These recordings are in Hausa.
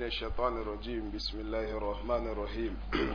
الشيطان الرجيم. بسم الله الرحمن الرحيم.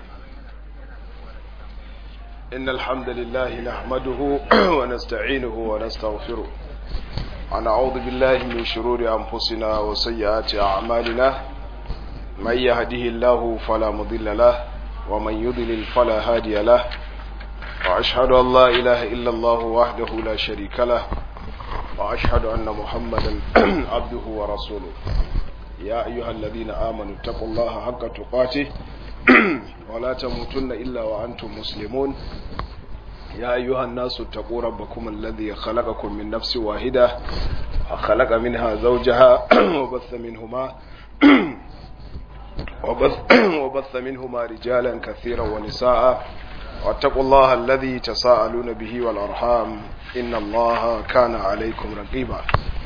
إن الحمد لله نحمده ونستعينه ونستغفره ونعوذ بالله من شرور أنفسنا وسيئات أعمالنا. من يهده الله فلا مضل له ومن يضلل فلا هادي له، وأشهد أن لا إله إلا الله وحده لا شريك له، وأشهد أن محمدا عبده ورسوله. يا أيها الذين آمنوا اتقوا الله حق تقاته ولا تموتن إلا وأنتم مسلمون. يا أيها الناس اتقوا ربكم الذي خلقكم من نفس واحدة وخلق منها زوجها وبث منهما رجالا كثيرا ونساء، واتقوا الله الذي تساءلون به والأرحام إن الله كان عليكم رقيبا.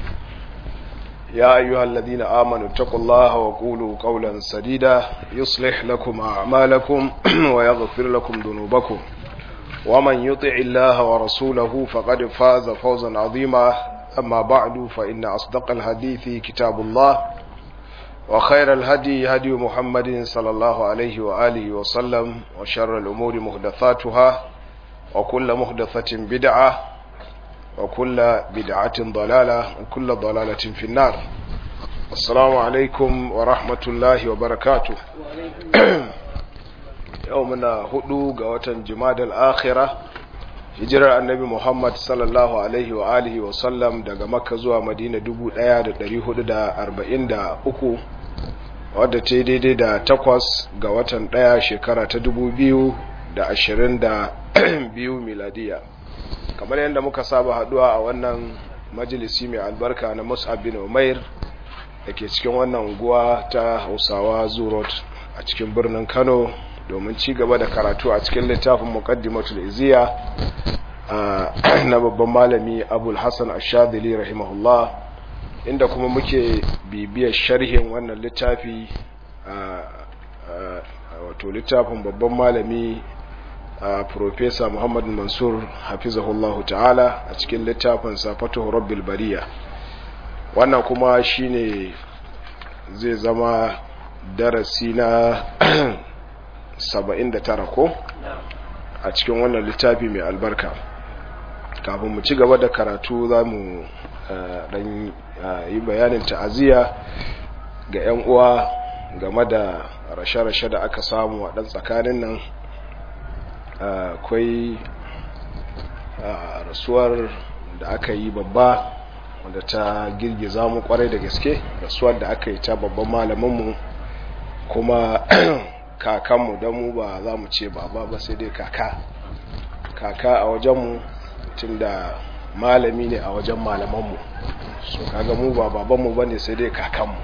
يا أيها الذين آمنوا اتقوا الله وقولوا قولا سديدا يصلح لكم أعمالكم ويغفر لكم ذنوبكم، ومن يطع الله ورسوله فقد فاز فوزا عظيما. أما بعد، فإن أصدق الحديث كتاب الله، وخير الهدي هدي محمد صلى الله عليه وآله وسلم، وشر الأمور محدثاتها، وكل محدثة بدعة، وكل بدعة ضلالة، وكل ضلالة في النار. السلام عليكم ورحمة الله وبركاته. يومنا هدو قوة جماد الآخرة، hijirar annabi Muhammad sallallahu alaihi wa alihi wa sallam daga Makka zuwa Madina 1443, wadda ta daidai da 8 ga watan 1 shekara ta 2022 miladiya. Kamar yadda muka saba haduwa a wannan majalisi mai albarka na Mus'ab bin Umair da ke cikin wannan unguwa ta Hausawa Zurot a cikin birnin Kano, domin ci gaba da karatu a cikin littafin Muqaddimatul Iziya na babban malami Abul Hasan Ash-Shadhili rahimahullah, inda kuma muke bibiyar sharhin wannan littafi, wato littafin babban malami Professor Muhammad Mansur hafizahullahu ta'ala a cikin littafin Safatu Rabbil Bariya. Wannan kuma shine zai zama darasi na 79 ko a cikin wannan littafi mai albarka. Kafin mu ci gaba da karatu, za mu dan yi bayanin ta'aziyya ga 'yan uwa game da rashe-rashe da aka samu a dan tsakanin nan. Akwai rasuwar da aka yi babba wanda ta girgiza mu kwarai da gaske, rasuwar da aka yi ta babban malaminmu kuma kakanmu, don mu ba za mu ce baba ba sai dai kaka a wajenmu, tun da malami ne a wajen malamanmu, so kaga mu ba babanmu ba ne sai dai kakanmu.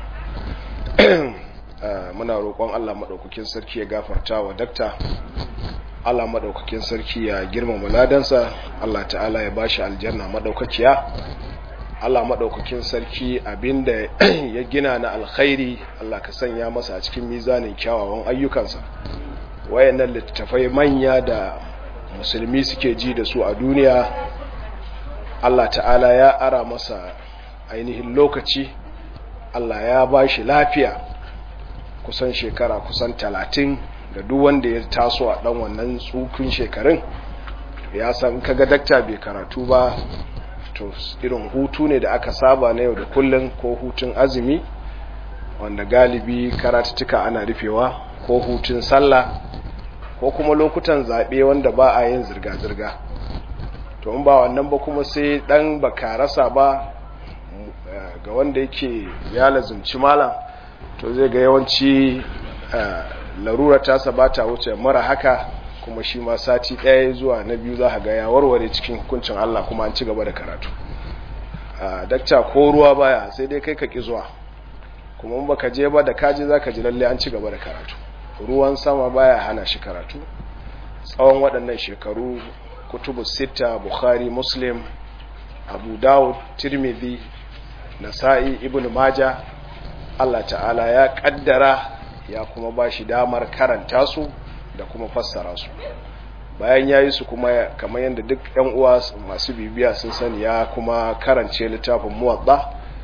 Muna roƙon Allah maɗaukakin sarki ya gafarta wa dakta, Allah maɗaukakin sarki ya girmama ladansa, Allah ta'ala ya bashi aljanna maɗaukakiya, Allah maɗaukakin sarki abinda ya gina na alkhairi Allah ka sanya masa a cikin mizanin kyawawan ayyukansa. Wayannan littattafai manya da musulmi suke ji da su a duniya, Allah ta'ala ya ara masa ainihin lokaci, Allah ya bashi lafiya kusan shekara kusan 30, da duk wanda ya taso a dan wannan tsukun shekarun ya san kaga dakta bai karatu ba, to irin hutu ne da aka saba na yau da kullun, ko hutun azumi wanda galibi karatuttuka ana rufewa, ko hutun sallah, ko kuma lokutan zabe wanda ba a yin zirga-zirga. To in ba wannan ba kuma sai dan baka rasa ba ga wanda yake ya lazumci malam, to zai ga yawanci larura ta sabata wuce mara haka, kuma shi ma sati ɗaya zuwa na biyu za ka ga ya warware cikin hukuncin Allah, kuma an ci gaba da karatu. Dakta ko ruwa baya, sai dai kai ka ki zuwa, kuma in baka je ba da kaje za ka ji lalle an ci gaba da karatu. Ruwan sama baya hana shi karatu. Tsawon waɗannan shekaru kutubu sita, Bukhari, Muslim, Abu Dawud, Tirmidhi, Nasa'i, Ibn Majah, Allah ta'ala ya kaddara ya kuma ba shi damar karanta su da kuma fassara su. Bayan ya yi su kuma kamar yadda duk 'yan uwa masu bibiya sun sani, ya kuma karance littafin Muwatta,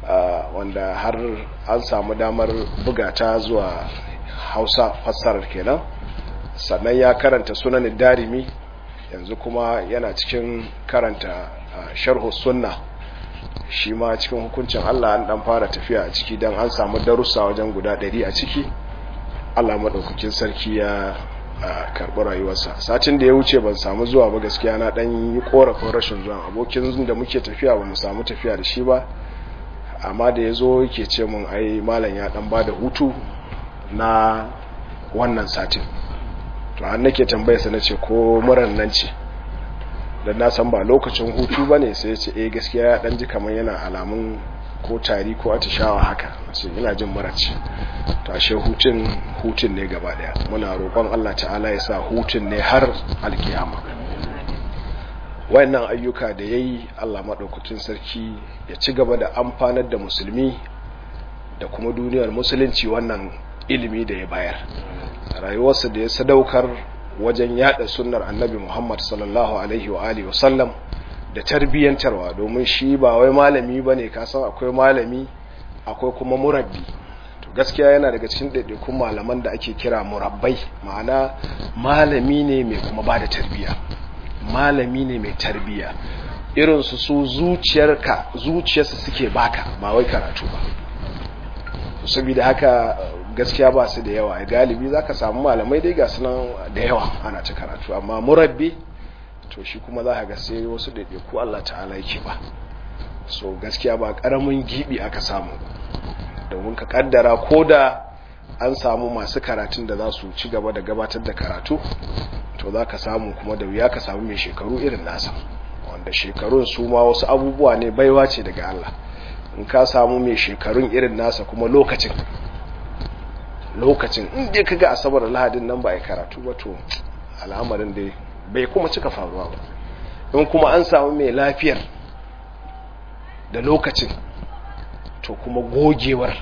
wanda har an samu damar buga ta zuwa Hausa fassarar kenan. Sannan ya karanta Sunan Darimi, yanzu kuma yana cikin karanta Sharh Sunna, shi ma cikin hukuncin Allah an dan fara tafiya a ciki dan an samu darussa wajen guda 100 a ciki. Allah madaukakin sarki ya karɓi rayuwarsa. Satin da ya wuce ban samu zuwa ba gaskiya, na dan yi korafin rashin zuwa. Abokin da muke tafiya ba mu samu tafiya da shi ba, amma da yazo yake ce mun ai malam ya dan bada hutu na wannan satin. To an nake tambaye sa nace ko muran nan ce, dan na san ba lokacin hutu bane. Sai ya ce gaskiya ya dan ji kaman yana alamun ko tari ko atishawa haka, sai ina jin murace. To ashe hutun ne gaba daya. Muna roƙon Allah ta'ala ya sa hutun ne har alkiyama. Wayannan ayyuka da yayi, Allah madaukakin sarki ya ci gaba da amfanar da musulmi da kuma duniyar musulunci wannan ilimi da ya bayar. Rayuwarsa da ya sadaukar wajen yada sunnar Annabi Muhammad sallallahu alaihi wa alihi wasallam da tarbiyantarwa, domin shi ba wai malami bane, ka san akwai malami akwai kuma murabbi. To gaskiya yana daga cikin daidaikun malaman da ake kira murabbai, ma'ana malami ne mai kuma bada tarbiya, malami ne mai tarbiya. Irin su zuciyarsa suke baka, ba wai karatu ba. Saboda haka gaskiya ba su da yawa. Galibi zaka samu malamai dai ga sunan da yawa ana ta karatu, amma murabbi to shi kuma za ka ga sai wasu daidaiku Allah ta'ala yake ba. So gaskiya ba karamin gibi aka samu, domin ka kaddara ko da an samu masu karatun da za su ci gaba da gabatar da karatu, to za ka samu kuma da wuya ka samu mai shekaru irin nasa, wanda shekarun su ma wasu abubuwa ne, baiwa ce daga Allah. In ka samu mai shekarun irin nasa kuma lokacin in dai kaga asabar lahadin nan ba ai karatu ba, to al'amarin dai bai kuma cika faruwa ba. In kuma an samu mai lafiyar da lokacin, to kuma gogewar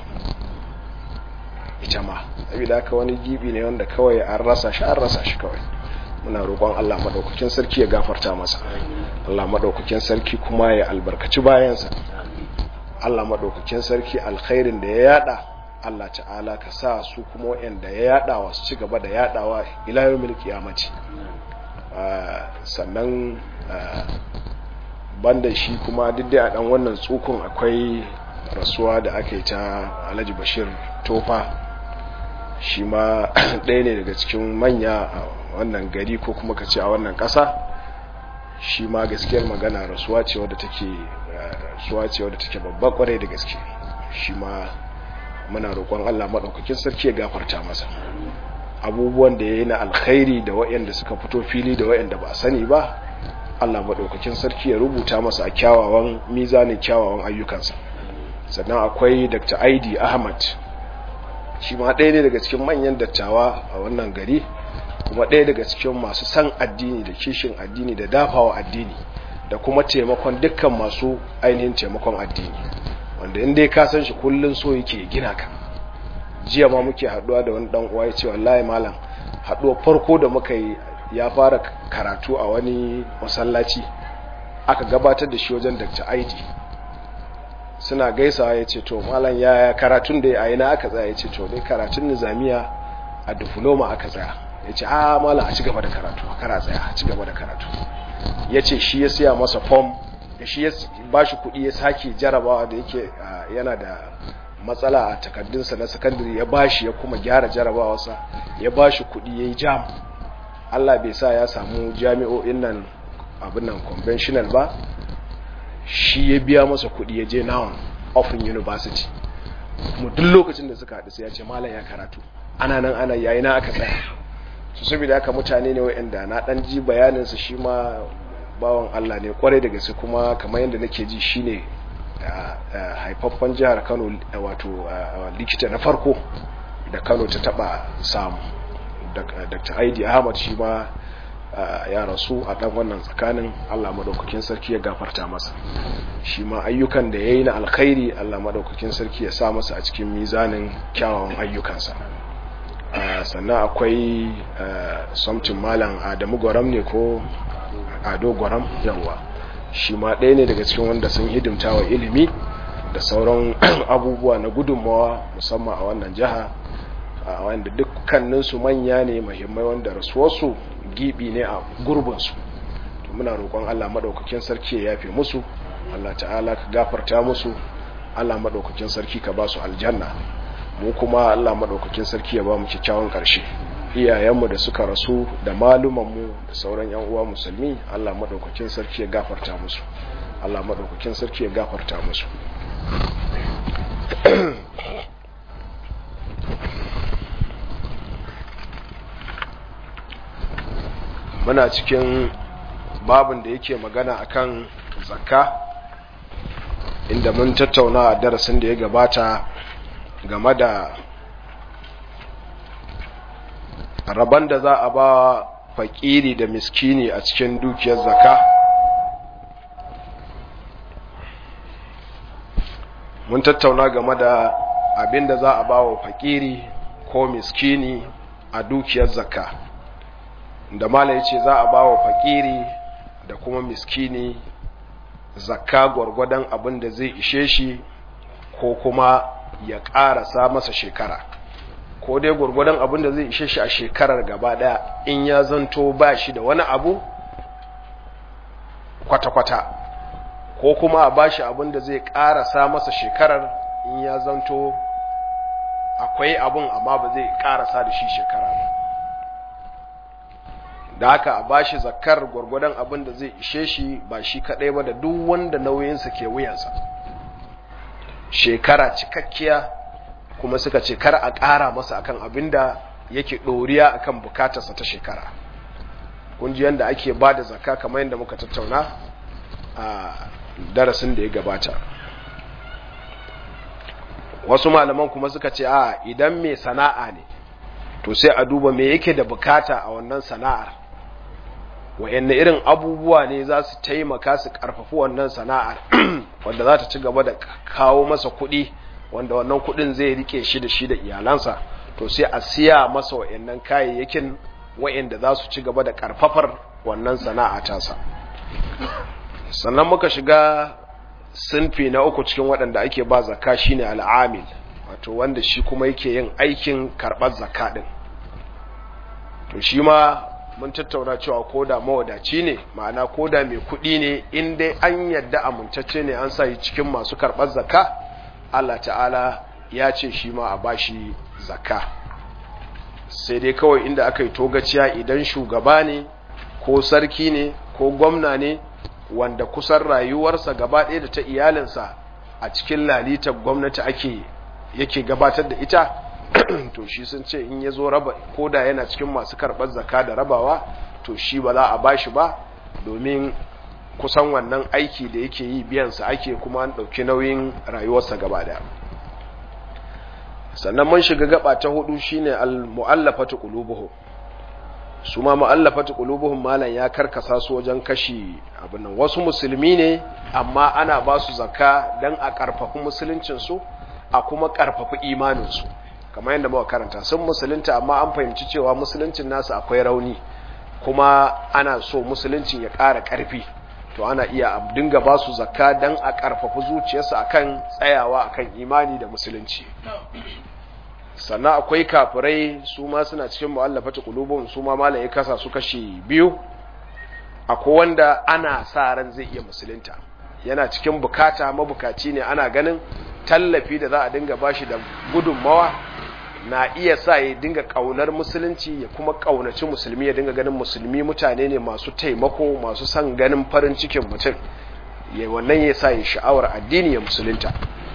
ita ma. Saboda haka wani gibi ne wanda kawai an rasa shi kawai. Muna roƙon Allah madaukakin sarki ya gafarta masa, Allah madaukakin sarki kuma ya albarkaci bayansa. Allah madaukakin sarki alkhairin da ya yada, Allah ta'ala ka sa su kuma wanda ya yadawa su ci gaba da yadawa ila yawmil qiyamati. Sannan banda shi kuma duk da dan wannan tsukun akwai rasuwa da aka yi ta Alhaji Bashir Tofa, shi ma ɗaya ne daga cikin manya a wannan gari ko kuma kace a wannan ƙasa. Shi ma gaskiyar magana rasuwa ce wadda take babba kwarai da gaske. Shi ma muna roƙon Allah madaukakin sarki ya gafarta masa. Abubuwan da yayi na alkhairi da waɗanda suka fito fili da waɗanda ba a sani ba, Allah madaukakin sarki ya rubuta masa a kyawawan mizanin kyawawan ayyukansa. Sannan akwai Dr. Aidi Ahmad, shi ma ɗaya ne daga cikin manyan dattawa a wannan gari, kuma ɗaya daga cikin masu san addini da kishin addini da dafawa addini da kuma taimakon dukkan masu ainihin taimakon addini, wanda in dai ka san shi kullun so yake gina ka. Jiya ma muke haduwa da wani dan uwa ya ce wallahi malam, haduwa farko da muka yi ya fara karatu a wani masallaci, aka gabatar da shi wajen Dr. Aidi. Suna gaisawa ya ce to malam ya karatun da a ina aka tsaya? Ya ce to dai karatun nizamiya a diploma aka tsaya. Ya ce malam a ci gaba da karatu, kara tsaya, a ci gaba da karatu. Ya ce shi ya siya masa form, da shi ya ba shi kuɗi ya sake jarabawa da yake yana da matsala a takardunsa na sakandare, ya ba shi ya kuma gyara jarabawarsa, ya ba shi kuɗi ya yi jam. Allah bai sa ya samu jami'o'in nan abin nan conventional ba, shi ya biya masa kuɗi ya je Noun Open University. Kuma duk lokacin da suka haɗu sai ya ce malam ya karatu, ana nan ana yayi na aka tsaya. Su saboda haka mutane ne wa'anda na ɗan ji bayaninsu, shi ma bawan Allah ne kwarai da gaske, kuma kamar yadda nake ji shine haifaffen jihar Kano, wato likita na farko da Kano ta taba samu. Dr. Aidi Ahmad shi ma ya rasu a dan wannan tsakanin. Allah madaukakin sarki ya gafarta masa. Shi ma ayyukan da yayi na alkhairi, Allah madaukakin sarki ya sa masa a cikin mizanin kyawawan ayyukansa. Sannan akwai somtin malam Adamu Gwaram ne ko Ado Gwaram, yawa. Shi ma ɗaya ne daga cikin wanda sun hidimta wa ilimi da sauran abubuwa na gudunmawa musamman a wannan jiha wanda dukkaninsu manya ne muhimmai wanda rasuwarsu gibi ne a gurbinsu. To muna roƙon Allah maɗaukakin sarki ya yafe musu, Allah ta'ala ka gafarta musu, Allah maɗaukakin sarki ka ba su aljanna, mu kuma Allah maɗaukakin sarki ya ba mu kyakkyawan ƙarshe. Iyayenmu da suka rasu da malumanmu da sauran yan uwa musulmi, Allah maɗaukakin sarki ya gafarta musu, Allah maɗaukakin sarki ya gafarta musu. Muna cikin babin da yake magana akan zakka, inda mun tattauna a darasin da ya gabata game da rabon da za a ba fakiri da miskini a cikin dukiyar zakka. Mun tattauna game da abin da za a ba wa fakiri ko miskini a dukiyar zakka, da mala yace za a ba wa fakiri da kuma miskini zakka gwargwadon abin da zai ishe shi ko kuma ya ƙarasa masa shekara, ko dai gwargwadon abin da zai ishe shi a shekarar gaba daya in ya zanto ba shi da wani abu kwata-kwata, ko kuma a ba shi abin da zai ƙarasa masa shekarar in ya zanto akwai abin amma ba zai ƙarasa da shi shekara ba. Da haka a bashi zakkar gwargwadon abin da zai ishe shi ba shi kadai ba da duk wanda nauyinsa ke wuyansa, shekara cikakkiya, kuma suka ce kar a ƙara masa akan abin da yake ɗoriya akan bukatarsa ta shekara. Kun ji yadda ake ba da zakka kamar yadda muka tattauna a darasin da ya gabata. Wasu malaman kuma suka ce idan mai sana'a ne to sai a duba me yake da bukata a wannan sana'ar, wa'yanne irin abubuwa ne za su taimaka su karfafi wannan sana'ar wanda za ta ci gaba da kawo masa kuɗi, wanda wannan kuɗin zai rike shi da iyalansa, to sai a siya masa wa'yannan kayayyakin wa'yanda za su ci gaba da karfafar wannan sana'a tasa. Sannan muka shiga sinfi na uku cikin waɗanda ake ba zakka shine al'amil, wato wanda shi kuma yake yin aikin karɓar zakka ɗin. To shi ma mun tattauna cewa koda mawadaci ne, ma'ana koda mai kuɗi ne, in dai an yadda amintacce ne an sa yi cikin masu karɓar zakka, Allah ta'ala ya ce shi ma a bashi zakka. Sai dai kawai inda aka yi togaciya idan shugaba ne ko sarki ne ko gwamna ne wanda kusan rayuwarsa gaba ɗaya da ta iyalinsa a cikin lalitar gwamnati yake gabatar da ita, to shi sun ce in ya zo raba, ko da yana cikin masu karɓar zakka da rabawa, to shi ba za a bashi ba, domin kusan wannan aiki da yake yi biyansa ake, kuma an ɗauki nauyin rayuwarsa gaba ɗaya. Sannan mun shiga gaba ta hudu shine al-mu'allafatu qulubuhum. Su ma mu'allafatu qulubuhum malan ya karkasa su wajen kashi abin nan. Wasu musulmi ne amma ana ba su zakka dan a karfafi musuluncin su, a kuma karfafi imanin su. Kamar yadda muka karanta, sun musulunta amma an fahimci cewa musuluncin nasu akwai rauni, kuma ana so musuluncin ya ƙara ƙarfi, to ana iya dinga ba su zakka dan a karfafi zuciyarsu akan tsayawa akan imani da musulunci. Sannan akwai kafirai, su ma suna cikin mu'allafatu qulubuhum, su ma malai ya kasa su kashi biyu. Akwai wanda ana sa ran zai iya musulunta, yana cikin bukata, mabukaci ne, ana ganin tallafi da za a dinga bashi da gudunmawa na iya sa ya dinga kaunar musulunci, ya kuma kaunaci musulmi, ya dinga ganin musulmi mutane ne masu taimako, masu son ganin farin cikin mutum, wannan ya sa ya sha'awar addini ya musulunta.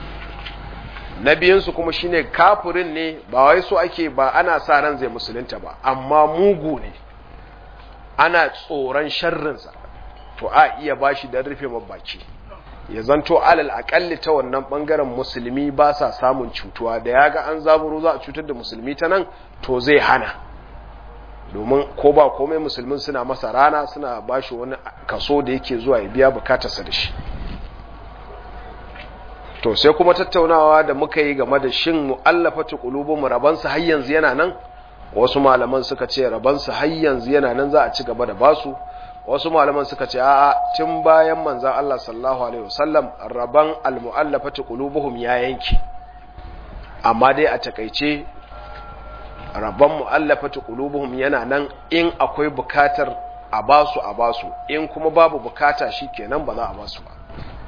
Na biyunsu kuma shine kafirin ne, ba wai so ake ba ana sa ran zai musulunta ba, amma mugu ne, ana tsoron sharrinsa, to a iya bashi don rufe mabaki, ya zanto alal akalli ta wannan bangaren musulmi ba sa samun cutuwa, da ya ga an zaburo za a cutar da musulmi ta nan, to zai hana, domin ko ba komai musulmin suna masa rana, suna bashi wani kaso da yake zuwa ya biya bukatarsa da shi. To sai kuma tattaunawa da muka yi game da shin mu'allafatu qulubuhum rabansu har yanzu yana nan. Wasu malaman suka ce rabansu har yanzu yana nan, za a ci gaba da basu. wasu malaman suka ce a'a tun bayan manzon Allah sallallahu alaihi wasallam raban almu'allafati qulubuhum ya yanki, amma dai a takeice rabban mu'allafati qulubuhum yana nan, in akwai bukatar a basu in kuma babu bukata shikenan ba za a basu ba.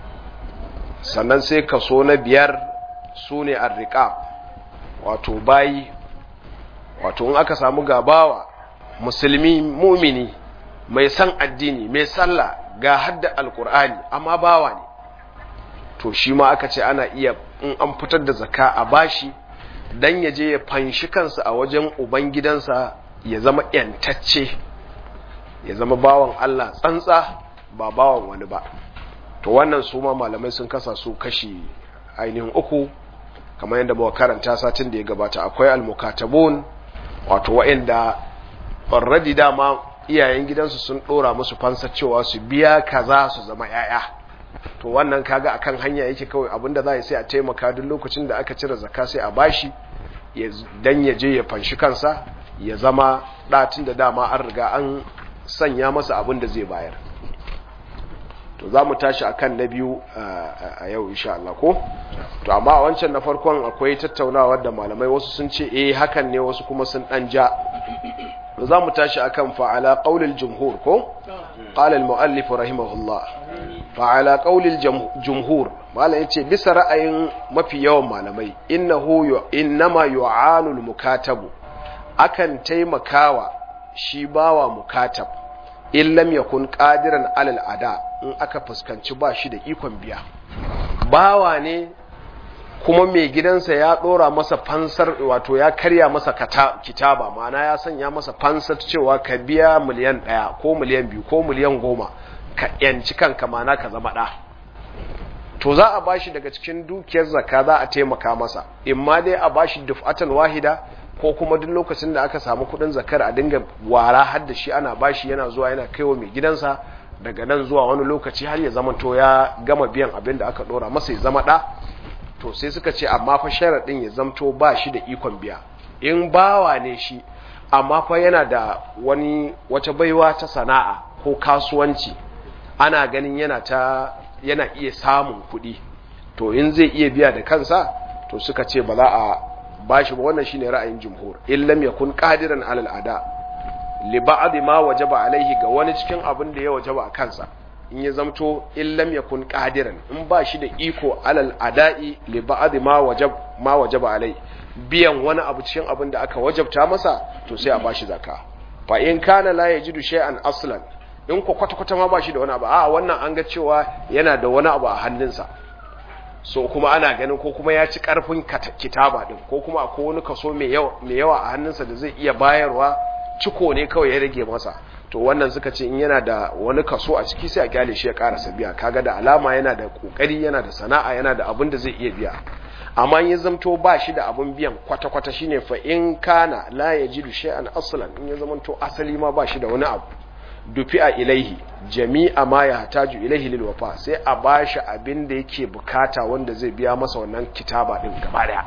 Sannan sai kaso na biyar sune ar-riqab, wato bayi, wato in aka samu gabawa musulmi mumini mai san addini mai sallah ga hadda alqur'ani amma bawa ne, to shi ma aka ce ana iya in an fitar da zakka a bashi dan ya je ya fanshi kansa a wajen ubangidansa, ya zama yantacce, ya zama bawan Allah tsantsa ba bawan wani ba. To wannan su ma malamai sun kasa su kashi ainihin uku kamar yadda muka karanta satin da ya gabata. Akwai almukatabun, wato wa'anda already dama iyayen gidansu sun dora musu fansa cewa su biya kaza su zama yaya, to wannan kaga akan hanya yake, kawai abinda za a yi sai a taimaka duk lokacin da aka cire zakka sai a bashi dan ya je ya fanshi kansa ya zama datin da dama an riga an sanya masa abin da zai bayar. To za mu tashi akan na biyu a yau insha Allah ko? To amma a wancan na farkon akwai tattaunawa da malamai, wasu sun ce hakan ne, wasu kuma sun dan ja. To za mu tashi akan fa'ala qaulil jumhur ko? Qala al-mu'allif rahimahullah. Fa'ala qaulil jumhur, malai yace bisa ra'ayin mafi yawan malamai, innama yu'anu al-mukatabu, akan taimakawa shi bawa mukatab in lam yakun qadiran alal ada, in aka fuskanci ba shi da ikon biya. Bawa ne kuma mai gidansa ya dora masa fansar, wato ya karya masa kitaba, ma'ana ya sanya masa fansar cewa ka biya miliyan 1 ko miliyan 2 ko miliyan 10 ka yanci kanka, ma'ana ka zama da. To za a bashi daga cikin dukiyar zakka, za a taimaka masa, imma dai a bashi duf'atan wahida, ko kuma duk lokacin da aka samu kudin zakar a dinga wara har da shi ana bashi, yana zuwa yana kaiwa mai gidansa daga nan zuwa wani lokaci har ya zama to ya gama biyan abin da aka dora masa ya zama da. To sai suka ce amma fa sharadin ya zamto ba shi da ikon biya. In bawa ne shi amma fa yana da wata baiwa ta sana'a ko kasuwanci, ana ganin yana iya samun kuɗi, to in zai iya biya da kansa, to suka ce ba za a bashi ba. Wannan shine ra'ayin jumhur, in lam yakun qadiran alal ada li ba'd ma wajaba alaihi, ga wani cikin abin da ya wajaba a kansa. In ya zamto in lam yakun qadiran, in ba shi da iko alal ada'i li ba'd ma wajaba alai, biyan wani abu cikin abin da aka wajabta masa, to sai a bashi zakka. Fa in kana la yajidu shay'an aslan, in ko kwata ma ba shi da wani abu, wannan an ga cewa yana da wani abu a hannunsa, so kuma ana ganin ko kuma ya ci karfin kitaba din, ko kuma akwai wani kaso mai yawa a hannunsa da zai iya bayarwa, ciko ne kawai ya rage masa, to wannan suka ce in yana da wani kaso a ciki sai a kyale shi ya karasa biya. Kaga da alama yana da kokari, yana da sana'a, yana da abin da zai iya biya. Amma in ya zamto ba shi da abin biyan kwata shine fa in kana la yajidu shay'an aslan, in ya zamanto asali ma ba shi da wani abu, dufi'a ilaihi jami'a ma ya hataju ilaihi lil wafa, sai a bashi abin da yake bukata wanda zai biya masa wannan kitaba din gaba daya.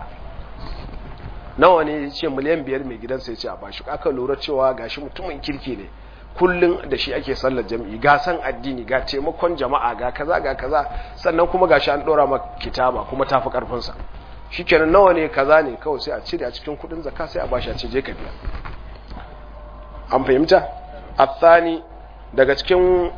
Nawa ne yace miliyan 5 mai gidansa yace a bashi, aka lura cewa gashi mutumin kirki ne, kullun da shi ake sallar jami'i, ga san addini, ga taimakon jama'a, ga kaza, sannan kuma gashi an dora maka kitaba kuma tafi karfin sa, shikenan nawa ne kaza ne, kawai sai a cire a cikin kudin zakka sai a bashi, a ce je ka biya. An fahimta? Athani, daga cikin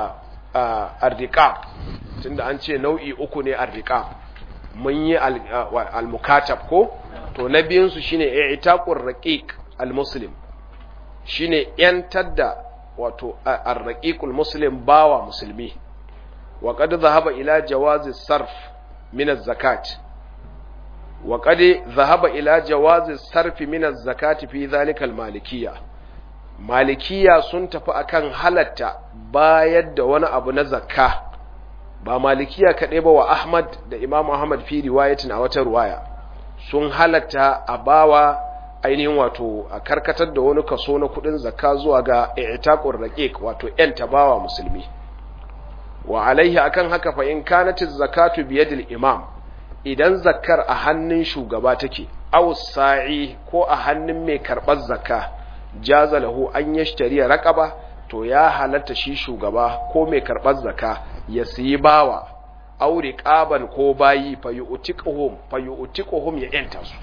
ardiqaq, tunda an ce nau'i uku ne ardiqaq, mun yi al-mukatab ko, to na biyun su shine i'taqur raqiq al-muslim, shine yantar da wato ar-raqiqul muslim, bawa musulmi. Wa qad dhahaba ila jawazi sarf min az-zakat, wa qad dhahaba ila jawazi sarf min az-zakati fi dhalika al-malikiyya. Malikiya sun tafi akan halatta bayar da wani abu na zakka, ba malikiya kaɗai ba, wa Ahmad da Imam Ahmad fi riwayatin, a wata riwaya sun halatta a bawa ainihin wato a karkatar da wani kaso na kudin zakka zuwa ga i'taqur raqiq, wato yan tabawa musulmi. Wa alaihi, akan haka fa in kanatiz zakatu bi yadil imam, idan zakkar a hannun shugaba take, aw sa'i ko a hannun mai karɓar zakka, jaza lahu an yashtari raqaba, to ya halatta shi shugaba ko mai karɓar zakka ya siyi bawa aure ƙaban ko bayi fayu'tiquhum ya yanta su.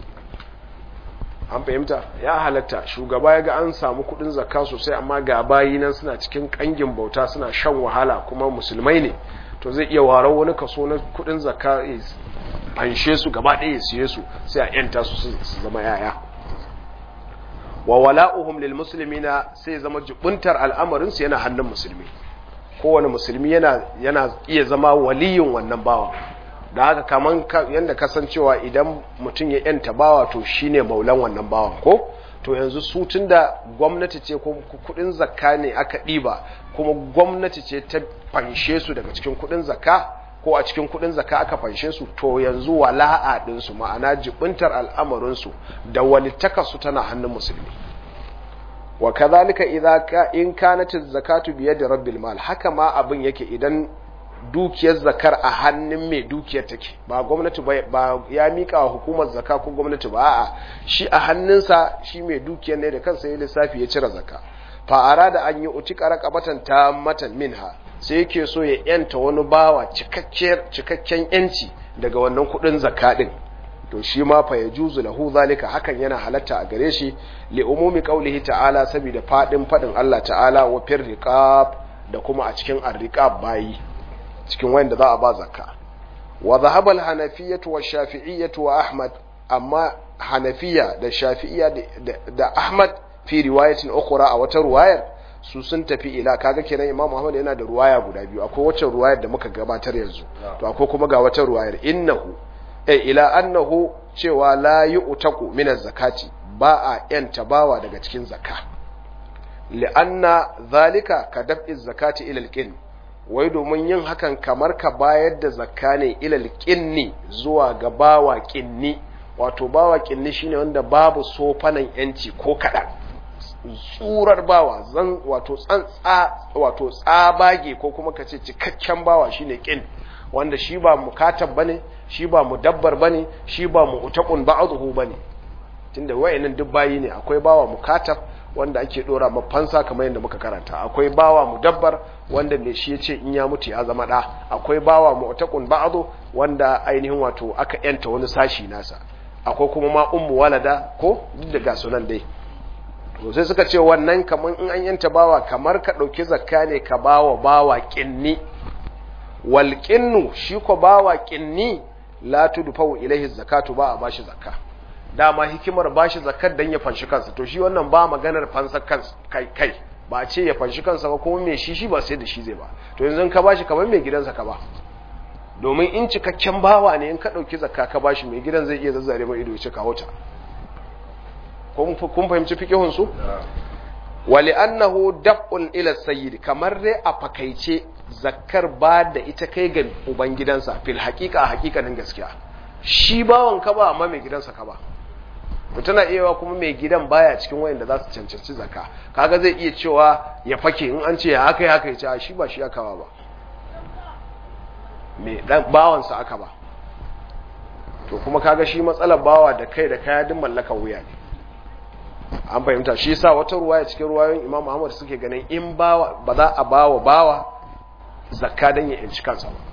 An fahimta, ya halatta shugaba ya ga an samu kudin zakka sosai amma ga bayi nan suna cikin kangin bauta suna shan wahala kuma musulmai ne, to zai iya warar wani kaso na kudin zakka fanshe su gaba ɗaya ya siye su sai a yanta su zama yaya. Wa wala'uhum lil muslimina sai zama jubuntar al'amarin su yana hannun musulmi. Kowane musulmi yana iya zama waliyin wannan bawa. Da haka kaman yanda kasancewa idan mutum ya yanta bawa to shine maulan wannan bawan ko to yanzu su tunda gwamnati ce ko kudin zakka ne aka diba kuma gwamnati ce ta fanshe su daga cikin kudin zakka ko a cikin kudin zakka aka fanshe su, to yanzu wala'a din su ma'ana jibintar al'amarin su da walittaka su tana hannun musulmi. Wa kadhalika in kanat az-zakatu bi yadi rabbil mal, haka ma abin yake idan dukiyar zakar a hannun mai dukiyar take, ba gwamnati ba ya mika wa hukumar zakka ko gwamnati ba, a'a shi a hannunsa shi mai dukiyar ne da kansa ya lissafi ya cire zakka. Fa arada an yi utika raqabatan tammatan minha, sai yake so ya yanta wani bawa cikakken yanci daga wannan kudin zakka din, to shi ma fa yajuzu lahu zalika, hakan yana halatta a gare shi li umumi qaulihi ta'ala, saboda fadin Allah ta'ala wa fir riqab, da kuma a cikin ar-riqab bayi cikin wanda za a ba zakka. Wa dhahaba al-hanafiyyah wa shafi'iyyah wa ahmad, amma hanafiya da shafi'iyya da ahmad fi riwayatin ukhra, a wata ruwayar su sun tafi ila, kaga kenan imam ahmad yana da ruwaya guda biyu, akwai wacce ruwayar da muka gabatar yanzu to akwai kuma ga wata ruwayar ila annahu cewa la yu'taku min az-zakati, ba a yanta bawa daga cikin zakka, li'anna zalika ka dab'i zakati ila al-qin, wai domin yin hakan kamar ka bayar da zakka ne ila al-qinni zuwa ga bawa qinni. Wato bawa qinni shine wanda babu sofanan yanci ko kadan, tsurar bawa wato tsabage ko kuma kace cikakken bawa shine qin, wanda shi ba mukatab bane, shi ba mudabbar bane, shi ba mu'taqun ba'dhu bane, tunda wayannan duk bayi ne. Akwai bawa mukatab wanda ake dora mafansa kamar yadda muka karanta, akwai bawa mudabbar wanda mai shi yace in ya mutu ya zama da, akwai bawa mu'taqun ba'dhu wanda ainihin wato aka yanta wani sashi nasa, akwai kuma ma ummu walada ko duk da gasu nan dai. To sai suka ce wannan kaman in an yanta bawa kamar ka dauki zakka ne ka bawa qinni. Wal qinnu shi ko bawa qinni la tudfa'u ilaihi zakatu, ba a bashi zakka. Dama hikimar bashi zakkar dan ya fanshi kansa, to shi wannan ba maganar fansar kansa kai ba ce ya fanshi kansa ba, kuma me shi ba sai da shi zai ba. To yanzu ka bashi kamar mai gidansa ka ba, domin in cikakken bawa ne in ka dauki zakka ka bashi, mai gidan zai iya zazzare mai ido ya ce kawo ta. Kun fahimci fiqhun su? Wali annahu dab'un ila sayyid, kamar dai a fakaice zakkar ba da ita kai ga ubangidansa fil haqiqanin gaskiya, shi bawan ka ba amma mai gidansa ka ba. To tana iya kuma mai gidan baya cikin wayanda za su cancanci zakka, kaga zai iya cewa ya fake in an ce haka ya ce shi ba shi aka ba, mai dan bawansa aka ba. To kuma kaga shi matsalar bawa da kai da kaya din mallakan wuya ne. An fahimta, shi yasa wata ruwaya cikin ruwayoyin Imam Ahmad suke ganin in bawa ba za a bawa zakka dan ya inci kansa ba.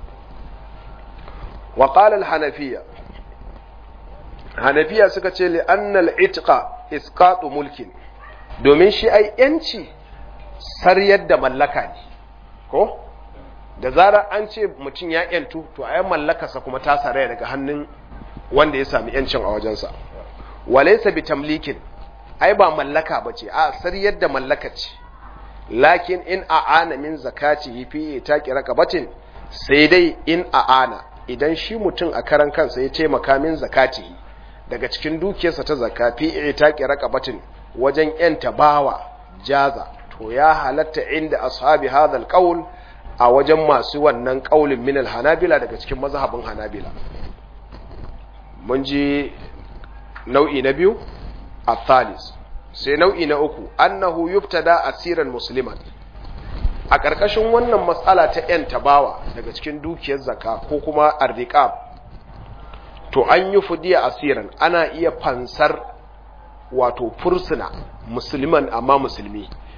Wa qala al-hanafiyya, hanafiya suka ce li anna al-itqa isqatu mulkin, domin shi ai yanci sariyar da mallaka ne ko da zarar an ce mutum ya yantu to ai mallakarsa kuma ta saraya daga hannun wanda ya sami yancin a wajensa. Walaysa bi tamlikin, ai ba mallaka bace, a sariyar da mallaka ce. Lakin in a'ana min zakatihi fi itaqi raqabatin, sai dai in a'ana, idan shi mutum a karan kansa ya taimaka min zakatihi daga cikin dukiyarsa ta zakka fi itaqi raqabatin wajen yanta bawa, jaza, to ya halatta inda ashabi hadha alqaul, a wajen masu wannan qaulin min alhanabila daga cikin mazhabin hanabila. Mun ji nau'i na biyu, athalis. Sai nau'i na uku, annahu yubtada asiran musliman. A ƙarƙashin wannan matsala ta ‘yanta bawa daga cikin dukiyar zakka ko kuma arriqab, to an yi fudiya asiran, ana iya fansar wato fursuna musulman amma musulmi,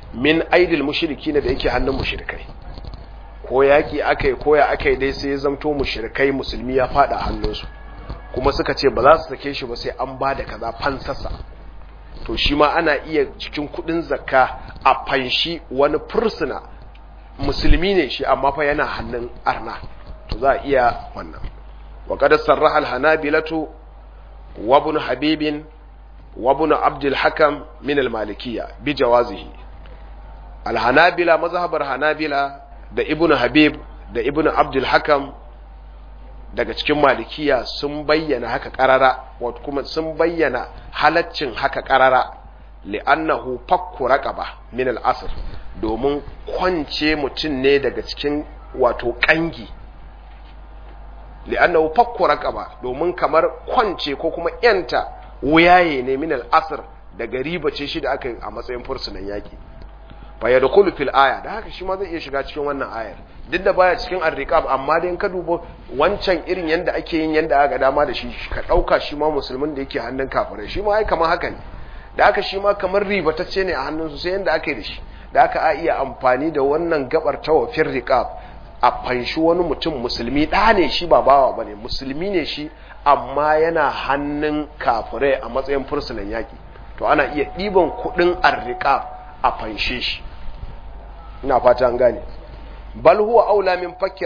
min aidil mushrikin da yake hannun mushrikai ko yaki akai ko ya akai dai sai ya zamto mushrikai musulmi ya fada hannunsu kuma suka ce ba za su sake shi ba sai an bada kaza fansasa to shi ma ana iya cikin kudin zakka a fanshi wani fursuna musulmi ne shi amma fa yana hannun arna to za a iya wannan wa qad sarraha al-hanabilatu wa ibn habib wa ibn abd al-hakam min al-malikiyya bi jawazihi al-hanabila mazhabar hanabila da ibn habib da ibn abd al-hakam daga cikin malikiya sun bayyana haka karara wato kuma sun bayyana halaccin haka karara li'annahu fakku raqaba min al-asr domin kwance mutun ne daga cikin wato kangi li'annahu fakku raqaba domin kamar kwance ko kuma yanta wuyaye ne min al-asr daga ribace shi da aka yi a matsayin fursunan yaki fa yadkhulu fil aya da haka shi ma zai iya shiga cikin wannan ayar duk da baya cikin ar-riqab amma dai in ka dubo wancan irin yanda ake yin yanda aka dama da shi ka dauka shi ma musulmin da yake hannun kafirai shi ma ai kamar haka ne da haka shi ma kamar ribatacce ne a hannun su sai yanda ake da shi da haka a iya amfani da wannan gabar tawafir riqab a fanshi wani mutum musulmi da ne shi ba bawa bane musulmi ne shi amma yana hannun kafirai a matsayin fursunan yaki to ana iya diban kudin ar-riqab a fanshe shi ina fata an gane bal huwa aula min fakki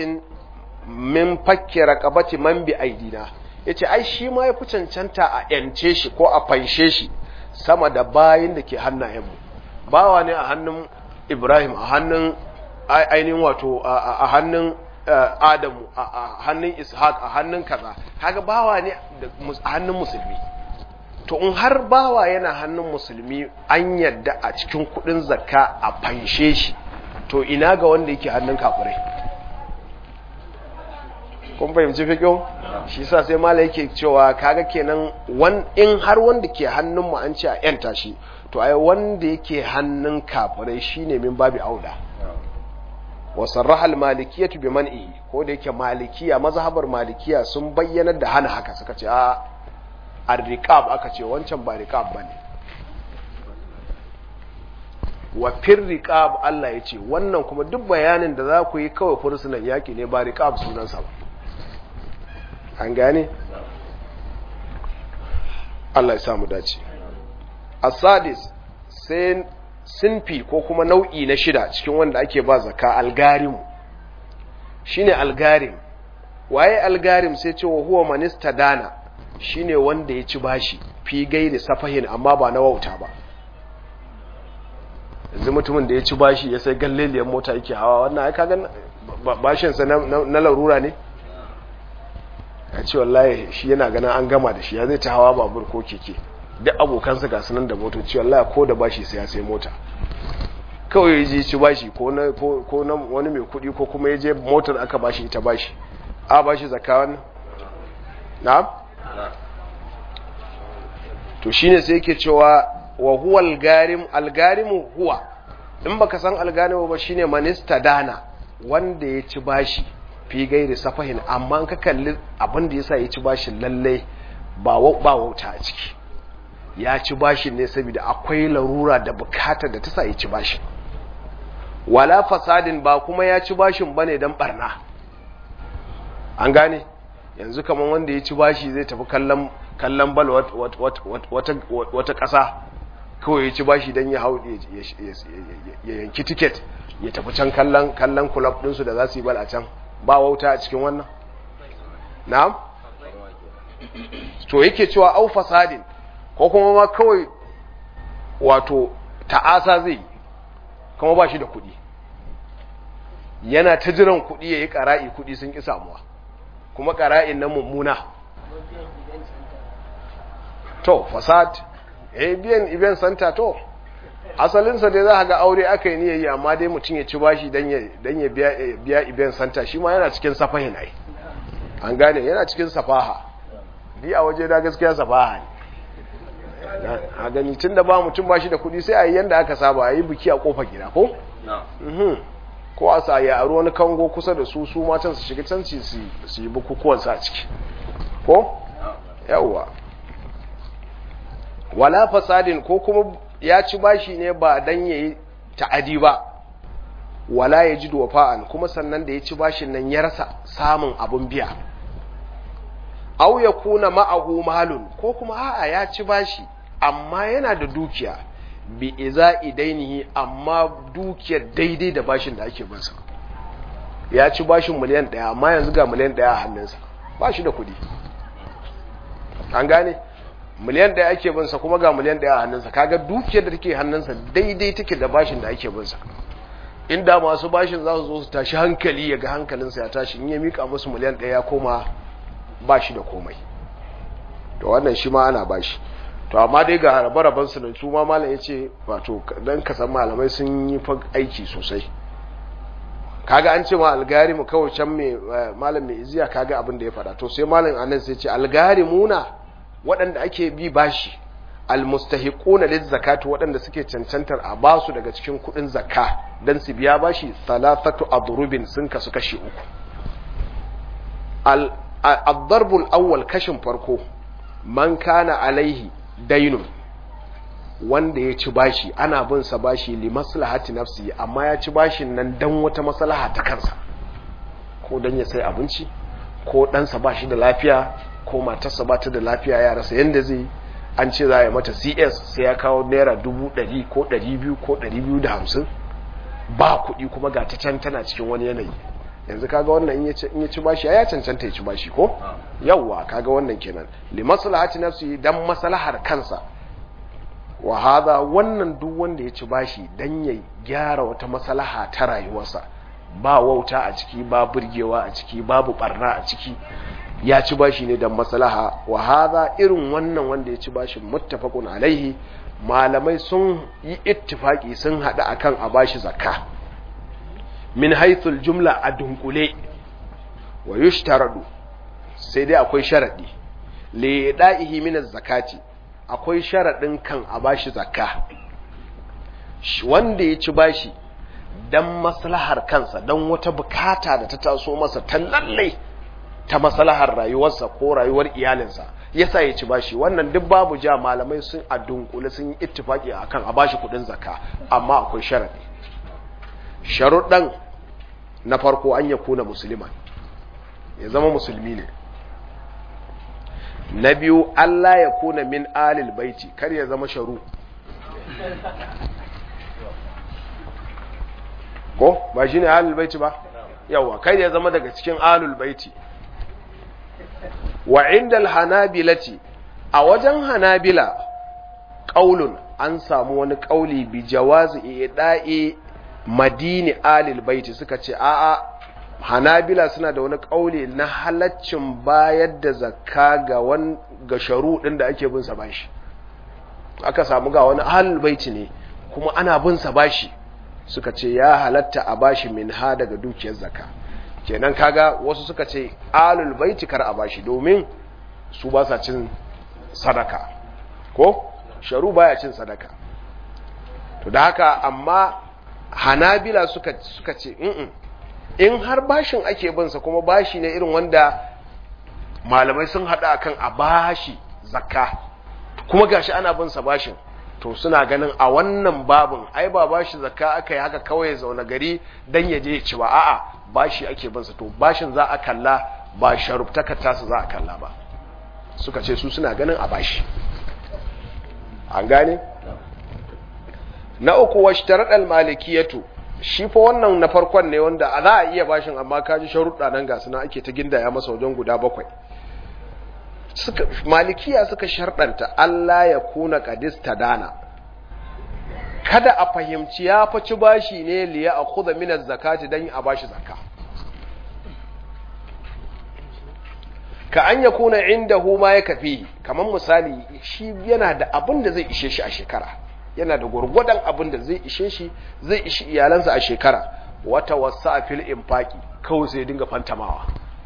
raqabati man bi aidina yace ai shi ma yafi cancanta a yance shi ko a fanshe shi sama da bayin da ke hannayenmu bawa ne a hannun Ibrahim a hannun ainihin wato a hannun Adamu a hannun Ishaq a hannun kaza kaga bawa ne a hannun musulmi to in har bawa yana hannun musulmi an yadda a cikin kudin zakka a fanshe shi to ina ga wanda yake hannun kafirai kun fahimci fiƙo shi yasa sai mala yake cewa kaga kenan in har wanda ke hannun mu an ce a yanta shi to ai wanda yake hannun kafirai shine min babi auda wa sarraha al-malikiyyah bi man'i ko da yake malikiya mazhabar malikiya sun bayyana da hana haka suka ce a ar-riqab aka ce wancan ba riqab bane wa fir riqab Allah yace wannan kuma duk bayanin da za ku yi kawai fursunan yaki ne ba riqab sunan sa ba an gane Allah ya samu dace as-sadis sai sinfi ko kuma nau'i na shida cikin wanda ake ba zakka al-garim shine al-garim waye al-garim sai ce wa huwa manistadana shine wanda ya ci bashi fi gairi safahin amma ba na wauta ba yanzu mutumin da ya ci bashi ya sai galleliyar mota yake hawa wannan ai kaga bashin sa na larura ne ya ce wallahi shi yana ganin an gama da shi ya zai ta hawa babur ko keke duk abokansa ga sunan da motoci wallahi ko da bashi sai ya sai mota kawai ya je ci bashi ko na wani mai kuɗi ko kuma ya je motar aka bashi ita bashi a bashi zakka wannan na'am to shine sai yake cewa wa huwa al-garimu huwa in baka san al-garimu ba shine manistadana wanda ya ci bashi fi gairi safahin amma ka kalli abin da yasa ya ci bashin lalle ba wauta a ciki ya ci bashin ne saboda akwai larura da bukata da ta sa ya ci bashin wala fasadin ba kuma ya ci bashin bane dan barna an gane yanzu kaman wanda ya ci bashi zai tafi kallon bal wata ƙasa kawai ya ci bashi don ya hau ya yanki tiket ya tafi can kallon kulab ɗinsu da za su yi bal a can ba wauta a cikin wannan na'am to yake cewa au fasadin ko kuma ma kawai wato ta'asa zai kuma ba shi da kuɗi yana ta jiran kuɗi ya yi ƙara'i kuɗi sun ƙi samuwa kuma ƙara'in na mummuna to fasad biyan event center to asalinsa dai za ga aure aka yi niyayi amma dai mutum ya ci bashi dan ya biya event center shi ma yana cikin safahin ai an gane yana cikin safaha bi a waje da gaskiya safaha ne a gani tun da ba mutum bashi da kuɗi sai a yi yanda aka saba a yi biki a kofar gida ko ko a sa ya aro wani kango kusa da su matan su shiga can su yi bukukuwansa a ciki ko yawwa wala fasadin ko kuma ya ci bashi ne ba dan yayi ta'adi ba wala yajidu wafa'an kuma sannan da ya ci bashin nan ya rasa samun abun biya aw yakuna ma'ahu malun ko kuma a'a ya ci bashi amma yana da dukiya bi iza'i dainihi amma dukiyar daidai da bashin da ake binsa ya ci bashin miliyan 1 amma yanzu ga miliyan 1 a hannunsa ba shi da kudi an gane miliyan 1 ake binsa kuma ga miliyan 1 a hannunsa kaga dukiyar da take hannunsa daidai take da bashin da ake binsa inda masu bashin za su zo su tashi hankali ya ga hankalinsa ya tashi in ya mika musu miliyan 1 ya koma ba shi da komai to wannan shi ma ana bashi to amma dai ga rabe-raben su da su ma malam ya ce wato dan ka san malamai sun yi aiki sosai kaga an ce ma algarimu kawai can malam mai iziya kaga abin da ya faɗa to sai malam anan sai ce algarimuna waɗanda ake bi bashi almustahiquna lizakati waɗanda suke cancantar a basu daga cikin kuɗin zakka dan su biya bashi thalathatu adrubin sun kasu kashi uku al-darbul awwal kashin farko man kana alaihi dainun wanda ya ci bashi ana bin sa bashi li maslahati nafsi amma ya ci bashin nan dan wata maslaha ta kansa ko dan ya sai abinci ko ɗansa bashi da lafiya ko matarsa ba ta da lafiya ya rasa yanda zai an ce za a yi mata CS sai ya kawo naira 100 ko 200 ko 250 ba kuɗi kuma ga ta can tana cikin wani yanayi yanzu kaga wannan in ya ci bashi ya cancanta ya ci bashi ko yawwa kaga wannan kenan li maslahati nafsi dan maslahar kansa wa hada wannan duk wanda ya ci bashi dan ya gyara wata maslaha ta rayuwarsa ba wauta a ciki ba burgewa a ciki babu barna a ciki ya ci bashi ne dan maslaha wa hada irin wannan wanda ya ci bashi muttafaqun alaihi malamai sun yi ittifaki sun hada akan a bashi zakka min haithul jumla a dunkule wa yushtaradu sai dai akwai sharadi li da'ihi min az-zakati akwai sharadin kan a bashi zakka wanda ya ci bashi dan maslahar kansa dan wata bukata da ta taso masa ta lalle ta maslahar rayuwarsa ko rayuwar iyalinsa yasa ya ci bashi wannan duk babu ja malamai sun a dunkule sun yi ittifaki akan a bashi kudin zakka amma akwai sharadi sharuɗan na farko an ya kuna musulman ya zama musulmi ne na biyu Allah ya kuna min alil baiti kar ya zama sharu ko ba shi ne alil baiti ba yawa kar ya zama daga cikin alul baiti wa inda hanabilati a wajen hanabila ƙaulun an samu wani ƙauli bi jawazi ida'i madini alil baiti suka ce a'a hanabila suna da wani kauli na halaccin bayar da zakka ga sharuɗin da ake bin sa bashi aka samu ga wani alil baiti ne kuma ana bin sa bashi suka ce ya halatta a bashi minha daga dukiyar zakka kenan kaga wasu suka ce alil baiti kar a bashi domin su ba sa cin sadaka ko sharu baya cin sadaka to da haka amma hanabila suka ce in har bashin ake binsa kuma bashi ne irin wanda malamai sun hada akan a bashi zakka kuma gashi ana binsa bashin to suna ganin a wannan babin ai ba bashi zakka aka yi haka kawai zauna gari dan ya je ya ci ba a'a bashi ake binsa to bashin za a kalla ba sharubtaka tasu za a kalla ba suka ce su suna ganin a bashi an gane na uku washtaradal malikiyatu shi fa wannan na farkon ne wanda za a iya bashin amma kaji sharuɗa nan ga suna ake ta gindaya masa wajen guda 7 malikiya suka sharɗanta Allah ya kuna qadista dana kada a fahimci ya faci bashi ne liya akhudha min az-zakati dan a bashi zakka ka an yakuna indahu ma yakfi kaman misali shi yana da abin da zai ishe shi a shekara yana da gurgurdan abin da zai ishe shi zai ishi iyalansa a shekara wata wasa fil infaqi kawai sai dinga fantamawa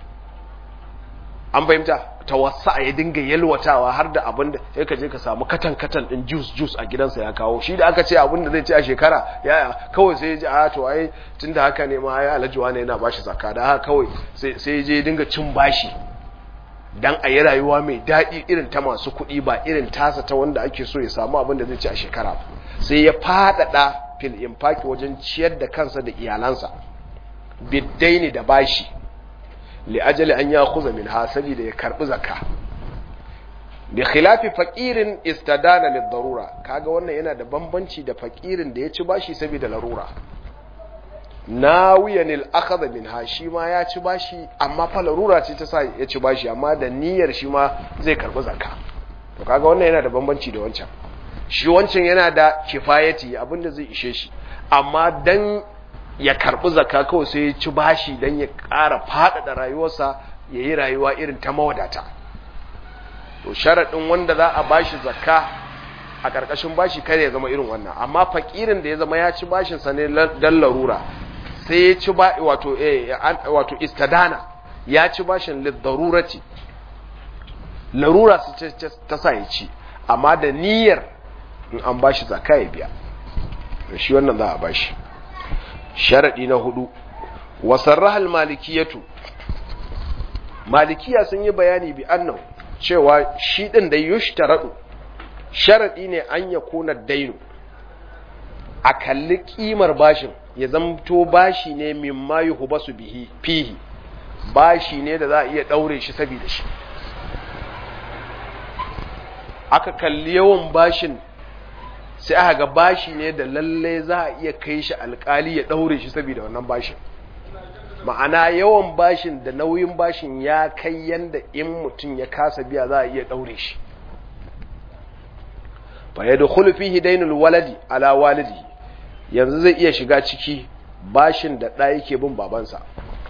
an fahimta tawassa ya dinga yalwatawa har da abin da sai ka je ka samu katan din juice a gidansa ya kawo shi da aka ce abin da zai ci a shekara yaya kawai sai ya ji a to ai tunda haka ne ma ya alajuwa ne yana bashi zakka da haka kawai sai ya je dinga cin bashi dan a yi rayuwa mai daɗi irin ta masu kuɗi ba irin tasa ta wanda ake so ya samu abin da zai ci a shekara sai ya faɗaɗa fil infaqi wajen ciyar da kansa da iyalansa biddaini da bashi li ajali an yakhudha minha sabida ya karbi zakka bi khilafi faqirin istadana lid darura kaga wannan yana da bambanci da faqirin da ya ci bashi saboda larura nawiyanil akhadha minha shi ma ya ci bashi amma fa larura ce ta sa ya ci bashi amma da niyyar shi ma zai karbi zakka to kaga wannan yana da bambanci da wancan shi wancan yana da kifayati abinda zai ishe shi amma dan ya karbi zakka kawai sai ya ci bashi dan ya ƙara faɗaɗa rayuwarsa yayi rayuwa irin ta mawadata to sharadin wanda za a bashi zakka a ƙarƙashin bashi kare ya zama irin wannan amma fakirin da ya zama ya ci bashin sa ne dan larura sai ya ci wato istadana ya ci bashin lidarurati larura su ta sa ya ci amma da niyyar in an bashi zakka ya biya shi wannan za a bashi sharadi na 4 wasarraha almalikiyatu malikiya sun yi bayani bi annahu cewa shi din da yushtaradu sharadi ne an yakuna dainu a kalli kimar bashin ya zamto bashi ne mimma yuhbasu bihi fihi bashi ne da za a iya daure shi saboda shi aka kalli yawan bashin sai aka ga bashi ne da lalle za a iya kai shi alkali ya daure shi saboda wannan bashin ma'ana yawan bashin da nauyin bashin ya kai yanda in mutum ya kasa biya za a iya daure shi fa yadkhulu fihi daynul waladi ala walidihi yanzu zai iya shiga ciki bashin da ɗa yake bin babansa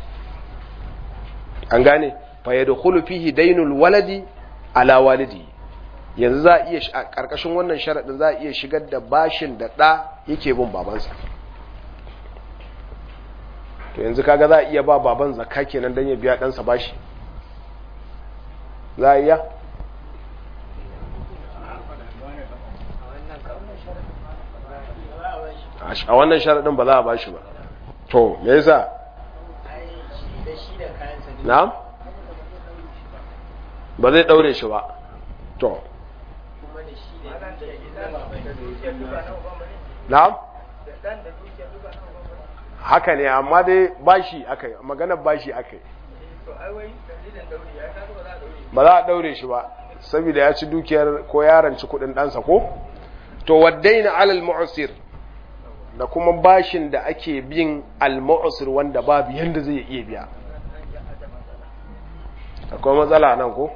an gane fa yadkhulu fihi daynul waladi ala walidihi yanzu za a iya a ƙarƙashin wannan sharaɗin za a iya shigar da bashin da ɗa yake bin babansa to yanzu kaga za a iya ba baban zakka kenan don ya biya ɗansa bashi za a iya a wannan sharaɗin ba za a bashi ba to me yasa na'am ba zai ɗaure shi ba to na'am haka ne amma dai bashi akai maganar bashi akai ba za a daure shi ba saboda ya ci dukiyar ko yaranci kudin ɗansa ko to waddaina alal mu'sir da kuma bashin da ake bin al mu'sir wanda babu yanda zai iya biya akwai matsala nan ko